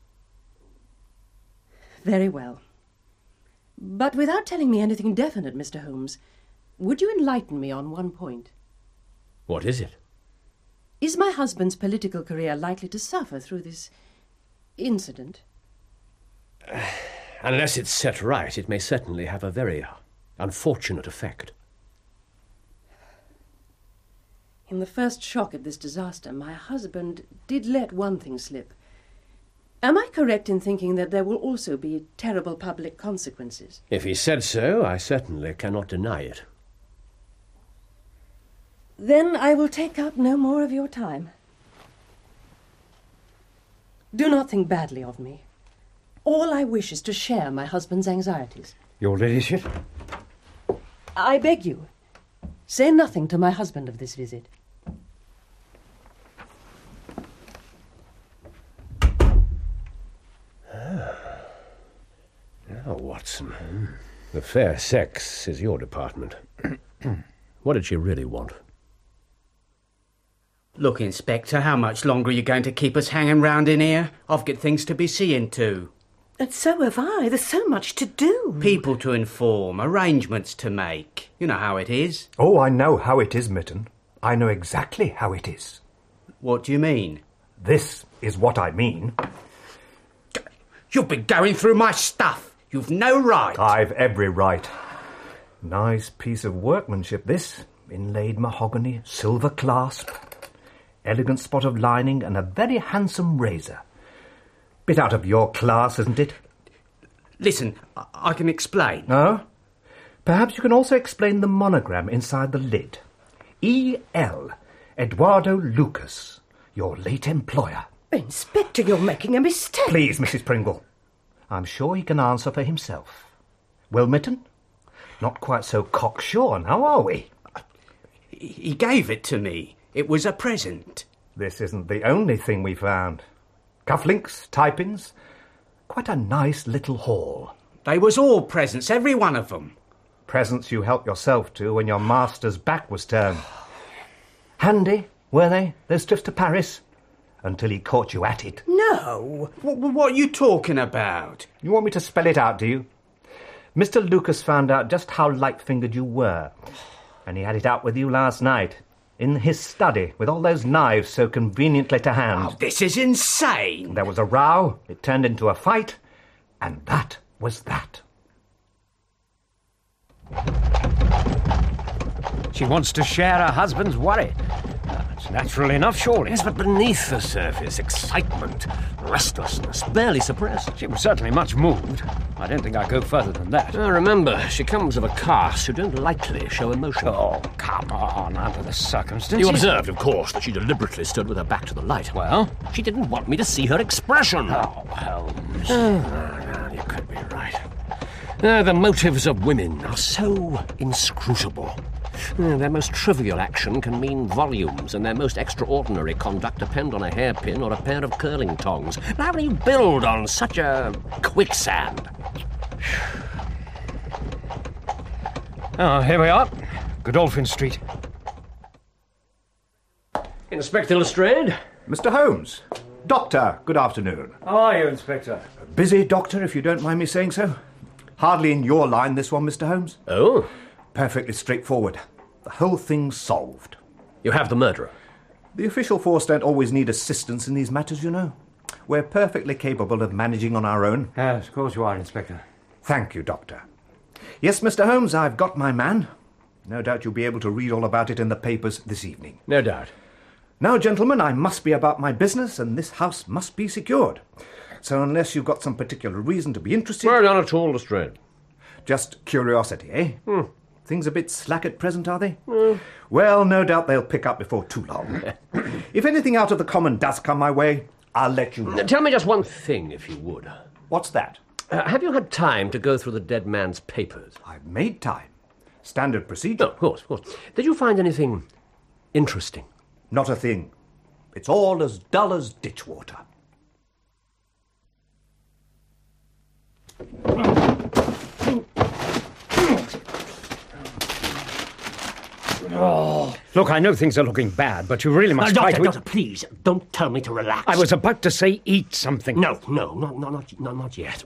Speaker 20: Very well. But without telling me anything definite, Mr. Holmes, would you enlighten me on one point?
Speaker 6: What is it?
Speaker 20: Is my husband's political career likely to suffer through this incident?
Speaker 6: Unless it's set right, it may certainly have a very unfortunate effect.
Speaker 20: In the first shock of this disaster, my husband did let one thing slip. Am I correct in thinking that there will also be terrible public consequences?
Speaker 6: If he said so, I certainly cannot deny it.
Speaker 20: Then I will take up no more of your time. Do not think badly of me. All I wish is to share my husband's anxieties.
Speaker 2: Your ladyship?
Speaker 20: I beg you, say nothing to my husband of this visit.
Speaker 6: Now, Watson, the fair sex is your department. What did she really want?
Speaker 18: Look, Inspector, how much longer are you going to keep us hanging round in here? I've got things to be seeing to.
Speaker 13: And so have I. There's so much to do.
Speaker 18: People to inform, arrangements to make. You know how it is.
Speaker 15: Oh, I know how it is, Mitten. I know exactly how it is.
Speaker 18: What do you mean?
Speaker 15: This is what I mean.
Speaker 18: You've been going through my stuff. You've no right.
Speaker 15: I've every right. Nice piece of workmanship, this. Inlaid mahogany, silver clasp, elegant spot of lining, and a very handsome razor. Bit out of your class, isn't it?
Speaker 18: Listen, I can explain.
Speaker 15: No? Perhaps you can also explain the monogram inside the lid. E.L. Eduardo Lucas, your late employer.
Speaker 13: Inspector, you're making a mistake.
Speaker 15: Please, Mrs. Pringle. I'm sure he can answer for himself. Well, Mitten? Not quite so cocksure now, are we?
Speaker 18: He gave it to me. It was a present.
Speaker 15: This isn't the only thing we found. Cufflinks, tie-pins, quite a nice little haul.
Speaker 18: They was all presents, every one of them.
Speaker 15: Presents you helped yourself to when your master's back was turned. Handy, were they, those trips to Paris? Until he caught you at it.
Speaker 18: No. What are you talking about?
Speaker 15: You want me to spell it out, do you? Mr. Lucas found out just how light-fingered you were. And he had it out with you last night. In his study, with all those knives so conveniently to hand.
Speaker 18: Oh, this is insane.
Speaker 15: There was a row, it turned into a fight, and that was that.
Speaker 2: She wants to share her husband's worry. It's natural enough, surely.
Speaker 6: Yes, but beneath the surface, excitement, restlessness, barely suppressed.
Speaker 2: She was certainly much moved. I don't think I'd go further than that.
Speaker 6: Remember, she comes of a caste who don't lightly show emotion.
Speaker 2: Oh, come on, under the circumstances.
Speaker 6: You observed, of course, that she deliberately stood with her back to the light.
Speaker 2: Well?
Speaker 6: She didn't want me to see her expression.
Speaker 2: Oh, Holmes.
Speaker 6: You could be right. The motives of women are so inscrutable. Their most trivial action can mean volumes, and their most extraordinary conduct depend on a hairpin or a pair of curling tongs. How do you build on such a quicksand?
Speaker 2: Oh, here we are. Godolphin Street.
Speaker 6: Inspector Lestrade?
Speaker 15: Mr. Holmes. Doctor, good afternoon.
Speaker 2: How are you, Inspector?
Speaker 15: Busy, Doctor, if you don't mind me saying so. Hardly in your line, this one, Mr. Holmes.
Speaker 6: Oh?
Speaker 15: Perfectly straightforward. The whole thing's solved.
Speaker 6: You have the murderer?
Speaker 15: The official force don't always need assistance in these matters, you know. We're perfectly capable of managing on our own.
Speaker 2: Yes, of course you are, Inspector.
Speaker 15: Thank you, Doctor. Yes, Mr. Holmes, I've got my man. No doubt you'll be able to read all about it in the papers this evening.
Speaker 6: No doubt.
Speaker 15: Now, gentlemen, I must be about my business, and this house must be secured. So unless you've got some particular reason to be interested...
Speaker 6: Well, none at all, Lestrade.
Speaker 15: Just curiosity, eh? Things a bit slack at present, are they? Well, no doubt they'll pick up before too long. If anything out of the common does come my way, I'll let you know.
Speaker 6: Tell me just one thing, if you would.
Speaker 15: What's that?
Speaker 6: Have you had time to go through the dead man's papers?
Speaker 15: I've made time. Standard procedure.
Speaker 6: Oh, of course, of course. Did you find anything interesting?
Speaker 15: Not a thing. It's all as dull as ditch water.
Speaker 2: Look, I know things are looking bad, but you really must try to...
Speaker 6: Doctor, please, don't tell me to relax.
Speaker 2: I was about to say eat something.
Speaker 6: No, not yet.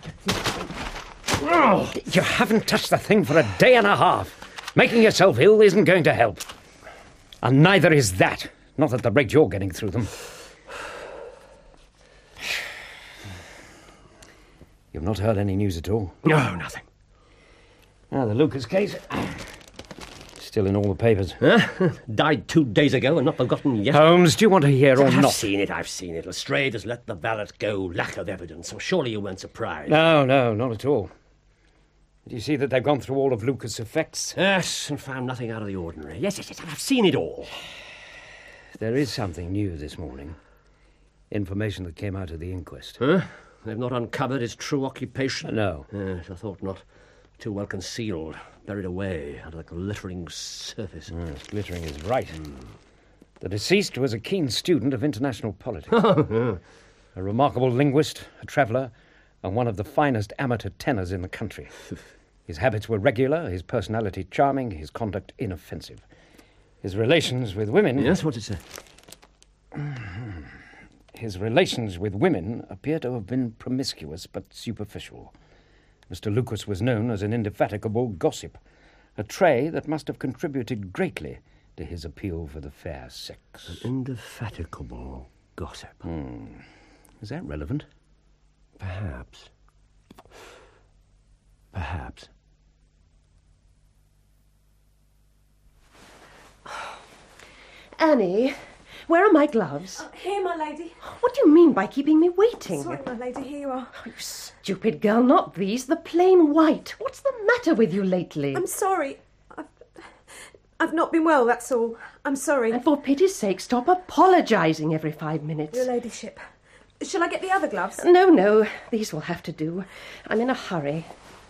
Speaker 2: You haven't touched the thing for a day and a half. Making yourself ill isn't going to help. And neither is that. Not at the rate you're getting through them. You've not heard any news at all?
Speaker 6: No, nothing.
Speaker 2: Ah, the Lucas case. Still in all the papers.
Speaker 6: Huh? Died 2 days ago and not forgotten yet.
Speaker 2: Holmes, do you want to hear or not?
Speaker 6: I've seen it. Lestrade has let the valet go. Lack of evidence. So surely you weren't surprised.
Speaker 2: No, not at all. Do you see that they've gone through all of Lucas' effects?
Speaker 6: Yes, and found nothing out of the ordinary. Yes, I've seen it all.
Speaker 2: There is something new this morning. Information that came out of the inquest.
Speaker 6: Huh? They've not uncovered his true occupation?
Speaker 2: No.
Speaker 6: Yes, I thought not. Too well concealed, buried away under the glittering surface.
Speaker 2: Yes, glittering is right. The deceased was a keen student of international politics. A remarkable linguist, a traveller, and one of the finest amateur tenors in the country. His habits were regular, his personality charming, his conduct inoffensive. His relations with women...
Speaker 6: Yes, what did it say?
Speaker 2: His relations with women appear to have been promiscuous but superficial. Mr. Lucas was known as an indefatigable gossip, a trait that must have contributed greatly to his appeal for the fair sex.
Speaker 6: An indefatigable gossip.
Speaker 2: Is that relevant?
Speaker 6: Perhaps.
Speaker 20: Annie, where are my gloves?
Speaker 12: Here, my lady.
Speaker 20: What do you mean by keeping me waiting?
Speaker 12: Sorry, my lady, here you are.
Speaker 20: Oh, you stupid girl, not these, the plain white. What's the matter with you lately?
Speaker 12: I'm sorry. I've not been well, that's all. I'm sorry.
Speaker 20: And for pity's sake, stop apologising every 5 minutes.
Speaker 12: Your ladyship. Shall I get the other gloves?
Speaker 20: No, these will have to do. I'm in a hurry.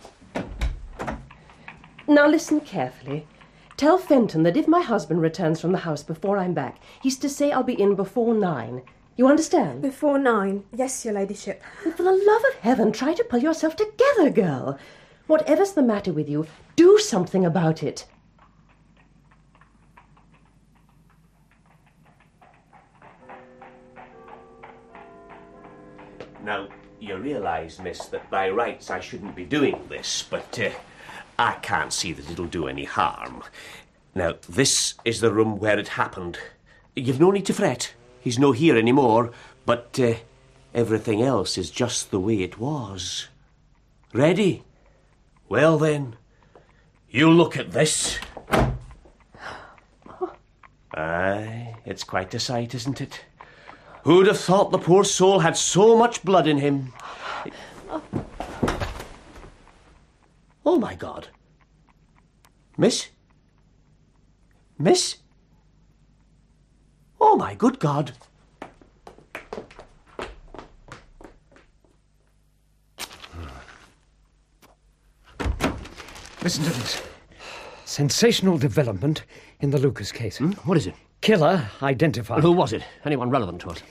Speaker 20: Now listen carefully. Tell Fenton that if my husband returns from the house before I'm back, he's to say I'll be in before 9. You understand?
Speaker 12: Before 9. Yes, your ladyship.
Speaker 20: And for the love of heaven, try to pull yourself together, girl. Whatever's the matter with you, do something about it.
Speaker 6: Now, you realise, miss, that by rights I shouldn't be doing this, but I can't see that it'll do any harm. Now, this is the room where it happened. You've no need to fret. He's no here anymore, but everything else is just the way it was. Ready? Well then, you look at this. Aye, it's quite a sight, isn't it? Who'd have thought the poor soul had so much blood in him? Oh, my God. Miss? Oh, my good God.
Speaker 2: Listen to this. Sensational development in the Lucas case.
Speaker 6: What is it?
Speaker 2: Killer identified.
Speaker 6: Who was it? Anyone relevant to us?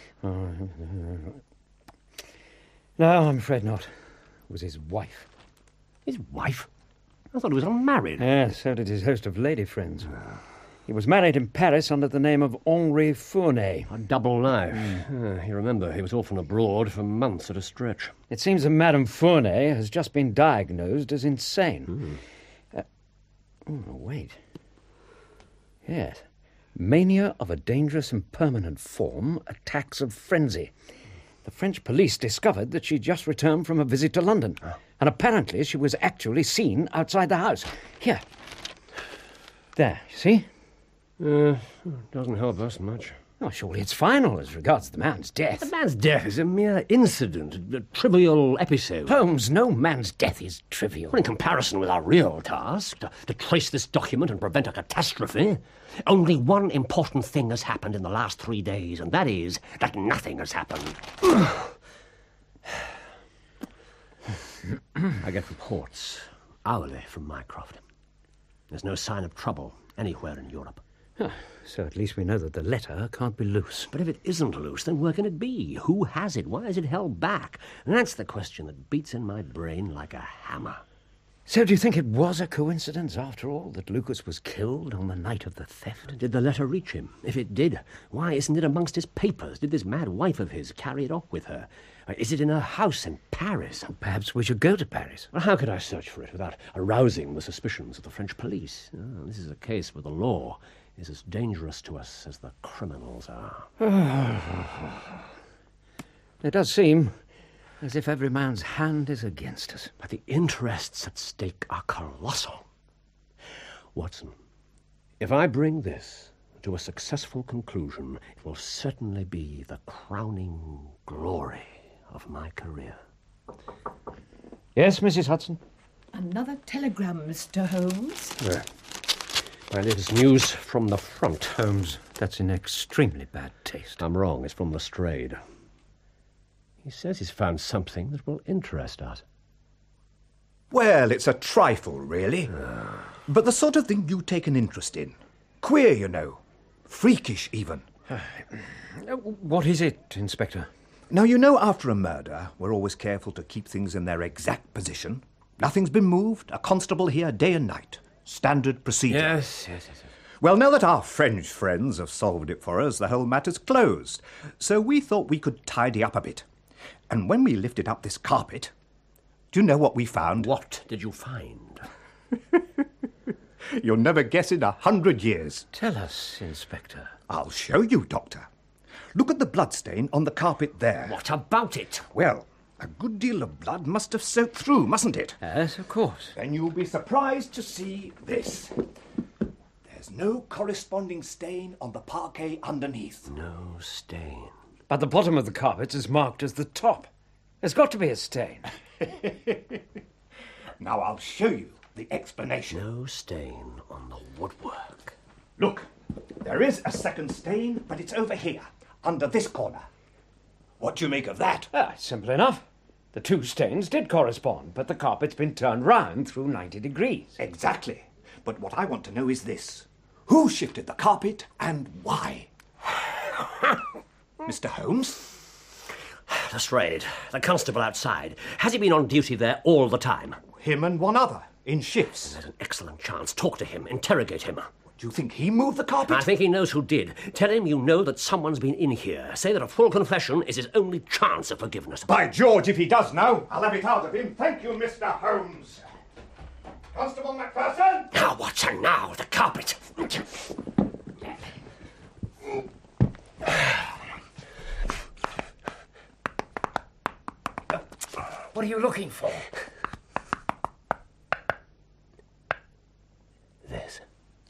Speaker 2: No, I'm afraid not. It was his wife.
Speaker 6: His wife? I thought he was unmarried.
Speaker 2: Yes, so did his host of lady friends. He was married in Paris under the name of Henri Fournet.
Speaker 6: A double life. You remember, he was often abroad for months at a stretch.
Speaker 2: It seems that Madame Fournet has just been diagnosed as insane. Wait. Yes. Mania of a dangerous and permanent form, attacks of frenzy. The French police discovered that she'd just returned from a visit to London. And apparently she was actually seen outside the house. Here. There, you see?
Speaker 6: Doesn't help us much.
Speaker 2: Oh, surely it's final as regards the man's death.
Speaker 6: The man's death is a mere incident, a trivial episode.
Speaker 2: Holmes, no man's death is trivial.
Speaker 6: In comparison with our real task, to trace this document and prevent a catastrophe, only one important thing has happened in the last 3 days, and that is that nothing has happened. I get reports hourly from Mycroft. There's no sign of trouble anywhere in Europe.
Speaker 2: So at least we know that the letter can't be loose.
Speaker 6: But if it isn't loose, then where can it be? Who has it? Why is it held back? And that's the question that beats in my brain like a hammer.
Speaker 2: So do you think it was a coincidence, after all, that Lucas was killed on the night of the theft?
Speaker 6: Did the letter reach him? If it did, why isn't it amongst his papers? Did this mad wife of his carry it off with her? Is it in her house in Paris?
Speaker 2: Perhaps we should go to Paris.
Speaker 6: Well, how could I search for it without arousing the suspicions of the French police? Oh, this is a case where the law is as dangerous to us as the criminals are.
Speaker 2: It does seem as if every man's hand is against us.
Speaker 6: But the interests at stake are colossal. Watson, if I bring this to a successful conclusion, it will certainly be the crowning glory of my career.
Speaker 2: Yes, Mrs. Hudson?
Speaker 13: Another telegram, Mr. Holmes.
Speaker 6: My latest news from the front.
Speaker 2: Holmes, that's in extremely bad taste.
Speaker 6: I'm wrong. It's from Lestrade. He says he's found something that will interest us.
Speaker 15: Well, it's a trifle, really. But the sort of thing you take an interest in. Queer, you know. Freakish, even.
Speaker 2: What is it, Inspector?
Speaker 15: Now, you know, after a murder, we're always careful to keep things in their exact position. Nothing's been moved. A constable here day and night. Standard procedure.
Speaker 6: Yes.
Speaker 15: Well, now that our French friends have solved it for us, the whole matter's closed. So we thought we could tidy up a bit. And when we lifted up this carpet, do you know what we found?
Speaker 6: What did you find?
Speaker 15: You'll never guess in 100 years.
Speaker 2: Tell us, Inspector.
Speaker 15: I'll show you, Doctor. Look at the bloodstain on the carpet there.
Speaker 6: What about it?
Speaker 15: Well, a good deal of blood must have soaked through, mustn't it?
Speaker 2: Yes, of course.
Speaker 15: Then you'll be surprised to see this. There's no corresponding stain on the parquet underneath.
Speaker 6: No stain.
Speaker 2: But the bottom of the carpet is marked as the top. There's got to be a stain.
Speaker 15: Now I'll show you the explanation.
Speaker 6: No stain on the woodwork.
Speaker 15: Look, there is a second stain, but it's over here, under this corner. What do you make of that?
Speaker 2: Simple enough. The two stains did correspond, but the carpet's been turned round through 90 degrees.
Speaker 15: Exactly. But what I want to know is this. Who shifted the carpet and why? Mr. Holmes?
Speaker 6: Lestrade, the constable outside. Has he been on duty there all the time?
Speaker 15: Him and one other, in shifts.
Speaker 6: There's an excellent chance. Talk to him. Interrogate him.
Speaker 15: Do you think he moved the carpet?
Speaker 6: I think he knows who did. Tell him you know that someone's been in here. Say that a full confession is his only chance of forgiveness.
Speaker 15: By George, if he does now, I'll have it out of him. Thank you, Mr. Holmes. Constable Macpherson?
Speaker 6: Now, Watson, now, the carpet.
Speaker 2: What are you looking for?
Speaker 6: This.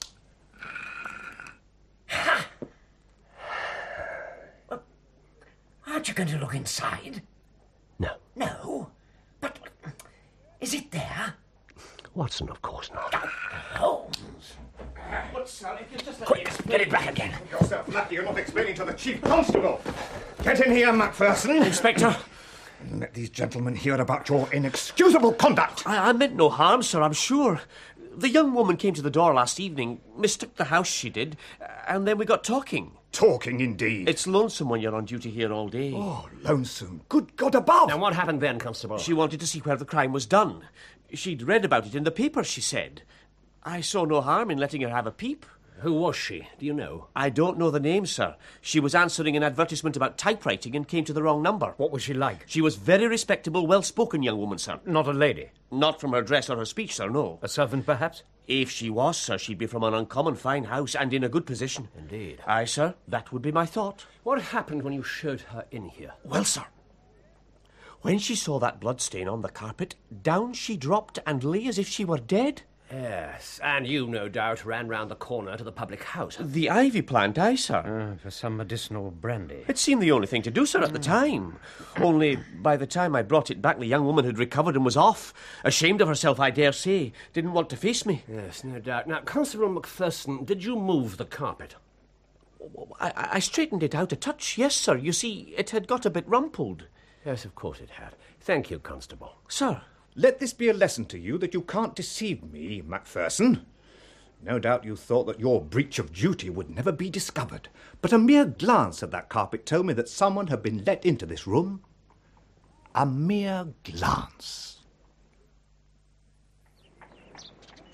Speaker 19: Well, aren't you going to look inside?
Speaker 6: No.
Speaker 19: No? But is it there?
Speaker 6: Watson, of course not.
Speaker 19: Holmes.
Speaker 15: But, sir, if you just
Speaker 6: Quick, get it back again.
Speaker 15: Yourself lucky you're not explaining to the Chief Constable. Get in here, Macpherson.
Speaker 6: Inspector.
Speaker 15: Let these gentlemen hear about your inexcusable conduct.
Speaker 21: I meant no harm, sir, I'm sure. The young woman came to the door last evening, mistook the house, she did, and then we got talking.
Speaker 15: Talking, indeed.
Speaker 21: It's lonesome when you're on duty here all day.
Speaker 15: Oh, lonesome. Good God above!
Speaker 6: Now, what happened then, Constable?
Speaker 21: She wanted to see where the crime was done. She'd read about it in the paper, she said. I saw no harm in letting her have a peep.
Speaker 6: Who was she? Do you know?
Speaker 21: I don't know the name, sir. She was answering an advertisement about typewriting and came to the wrong number.
Speaker 2: What was she like?
Speaker 21: She was very respectable, well-spoken young woman, sir.
Speaker 2: Not a lady?
Speaker 21: Not from her dress or her speech, sir, no.
Speaker 2: A servant, perhaps?
Speaker 21: If she was, sir, she'd be from an uncommon fine house and in a good position.
Speaker 6: Indeed.
Speaker 21: Aye, sir, that would be my thought.
Speaker 6: What happened when you showed her in here?
Speaker 21: Well, sir, when she saw that bloodstain on the carpet, down she dropped and lay as if she were dead.
Speaker 6: Yes, and you, no doubt, ran round the corner to the public house.
Speaker 21: The ivy plant, aye, sir.
Speaker 2: For some medicinal brandy.
Speaker 21: It seemed the only thing to do, sir, at the time. Only, by the time I brought it back, the young woman had recovered and was off. Ashamed of herself, I dare say. Didn't want to face me.
Speaker 6: Yes, no doubt. Now, Constable Macpherson, did you move the carpet?
Speaker 21: I straightened it out a touch, yes, sir. You see, it had got a bit rumpled.
Speaker 6: Yes, of course it had. Thank you, Constable.
Speaker 21: Sir.
Speaker 15: Let this be a lesson to you that you can't deceive me, Macpherson. No doubt you thought that your breach of duty would never be discovered, but a mere glance at that carpet told me that someone had been let into this room. A mere glance.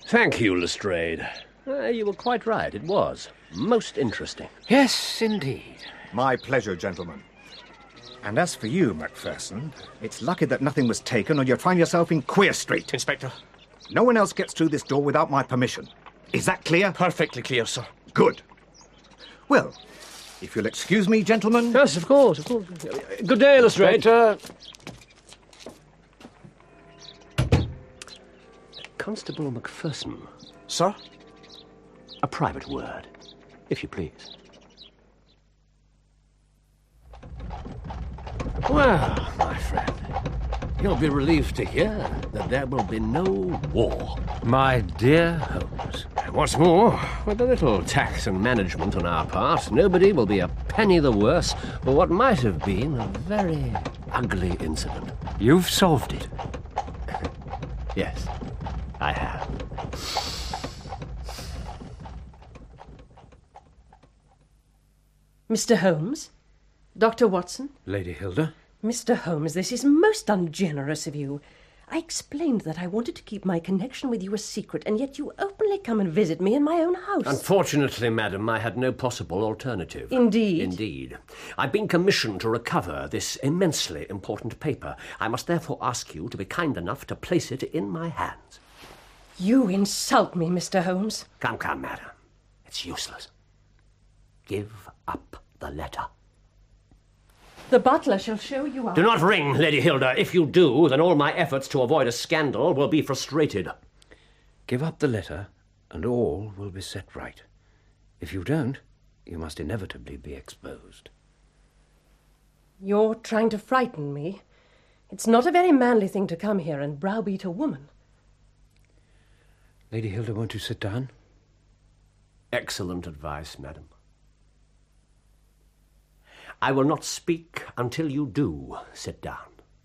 Speaker 6: Thank you, Lestrade. You were quite right. It was most interesting.
Speaker 2: Yes, indeed.
Speaker 15: My pleasure, gentlemen. And as for you, Macpherson, it's lucky that nothing was taken or you'd find yourself in Queer Street.
Speaker 21: Inspector.
Speaker 15: No one else gets through this door without my permission. Is that clear?
Speaker 21: Perfectly clear, sir.
Speaker 15: Good. Well, if you'll excuse me, gentlemen...
Speaker 6: Yes, of course, of course. Good day, Lestrade. Constable Macpherson.
Speaker 21: Sir?
Speaker 6: A private word, if you please. Well, my friend, you'll be relieved to hear that there will be no war.
Speaker 2: My dear Holmes.
Speaker 6: What's more, with a little tact and management on our part, nobody will be a penny the worse for what might have been a very ugly incident.
Speaker 2: You've solved it.
Speaker 6: Yes, I have.
Speaker 20: Mr. Holmes? Dr. Watson?
Speaker 2: Lady Hilda?
Speaker 20: Mr. Holmes, this is most ungenerous of you. I explained that I wanted to keep my connection with you a secret, and yet you openly come and visit me in my own house.
Speaker 6: Unfortunately, madam, I had no possible alternative.
Speaker 20: Indeed?
Speaker 6: Indeed. I've been commissioned to recover this immensely important paper. I must therefore ask you to be kind enough to place it in my hands.
Speaker 20: You insult me, Mr. Holmes.
Speaker 6: Come, come, madam. It's useless. Give up the letter.
Speaker 20: The butler shall show you out.
Speaker 6: Do not ring, Lady Hilda. If you do, then all my efforts to avoid a scandal will be frustrated.
Speaker 2: Give up the letter, and all will be set right. If you don't, you must inevitably be exposed.
Speaker 20: You're trying to frighten me. It's not a very manly thing to come here and browbeat a woman.
Speaker 2: Lady Hilda, won't you sit down?
Speaker 6: Excellent advice, madam. I will not speak until you do sit down.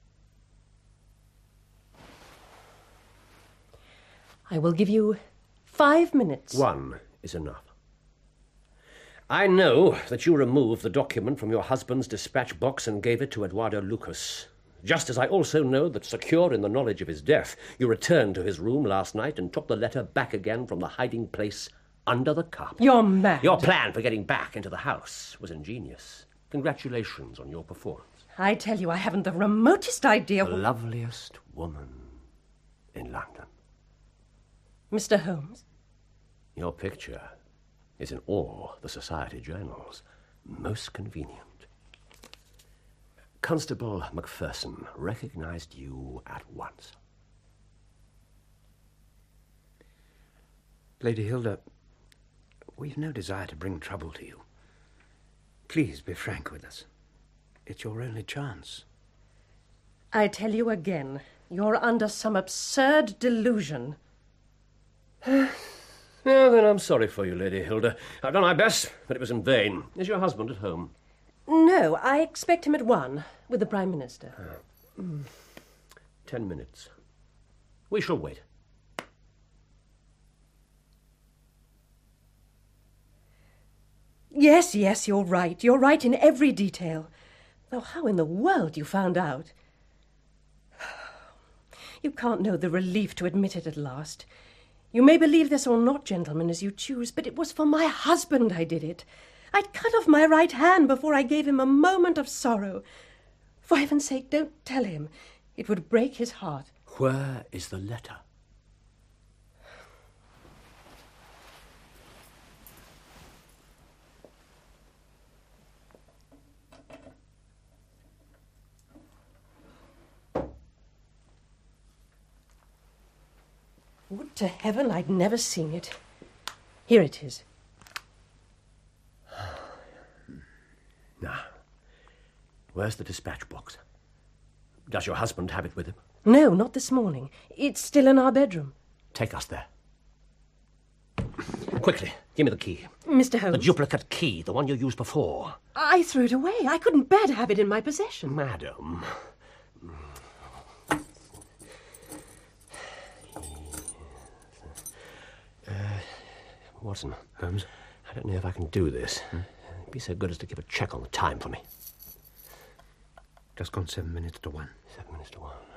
Speaker 20: I will give you 5 minutes.
Speaker 6: 1 is enough. I know that you removed the document from your husband's dispatch box and gave it to Eduardo Lucas. Just as I also know that, secure in the knowledge of his death, you returned to his room last night and took the letter back again from the hiding place under the carpet.
Speaker 20: You're mad.
Speaker 6: Your plan for getting back into the house was ingenious. Congratulations on your performance.
Speaker 20: I tell you, I haven't the remotest idea.
Speaker 6: The loveliest woman in London.
Speaker 20: Mr. Holmes?
Speaker 6: Your picture is in all the society journals. Most convenient. Constable Macpherson recognized you at once.
Speaker 2: Lady Hilda, we've no desire to bring trouble to you. Please be frank with us. It's your only chance.
Speaker 20: I tell you again, you're under some absurd delusion.
Speaker 6: Well, then I'm sorry for you, Lady Hilda. I've done my best, but it was in vain. Is your husband at home?
Speaker 20: No, I expect him at 1 with the Prime Minister.
Speaker 6: 10 minutes. We shall wait.
Speaker 20: Yes, you're right. You're right in every detail. Though how in the world you found out? You can't know the relief to admit it at last. You may believe this or not, gentlemen, as you choose, but it was for my husband I did it. I'd cut off my right hand before I gave him a moment of sorrow. For heaven's sake, don't tell him. It would break his heart.
Speaker 6: Where is the letter?
Speaker 20: Would to heaven I'd never seen it. Here it is.
Speaker 6: Now, where's the dispatch box? Does your husband have it with him?
Speaker 20: No, not this morning. It's still in our bedroom.
Speaker 6: Take us there. Quickly, give me the key.
Speaker 20: Mr. Holmes.
Speaker 6: The duplicate key, the one you used before.
Speaker 20: I threw it away. I couldn't bear to have it in my possession.
Speaker 6: Madam. Watson.
Speaker 2: Holmes?
Speaker 6: I don't know if I can do this. Be so good as to keep a check on the time for me.
Speaker 2: Just gone 7 minutes to 1.
Speaker 6: 7 minutes to 1.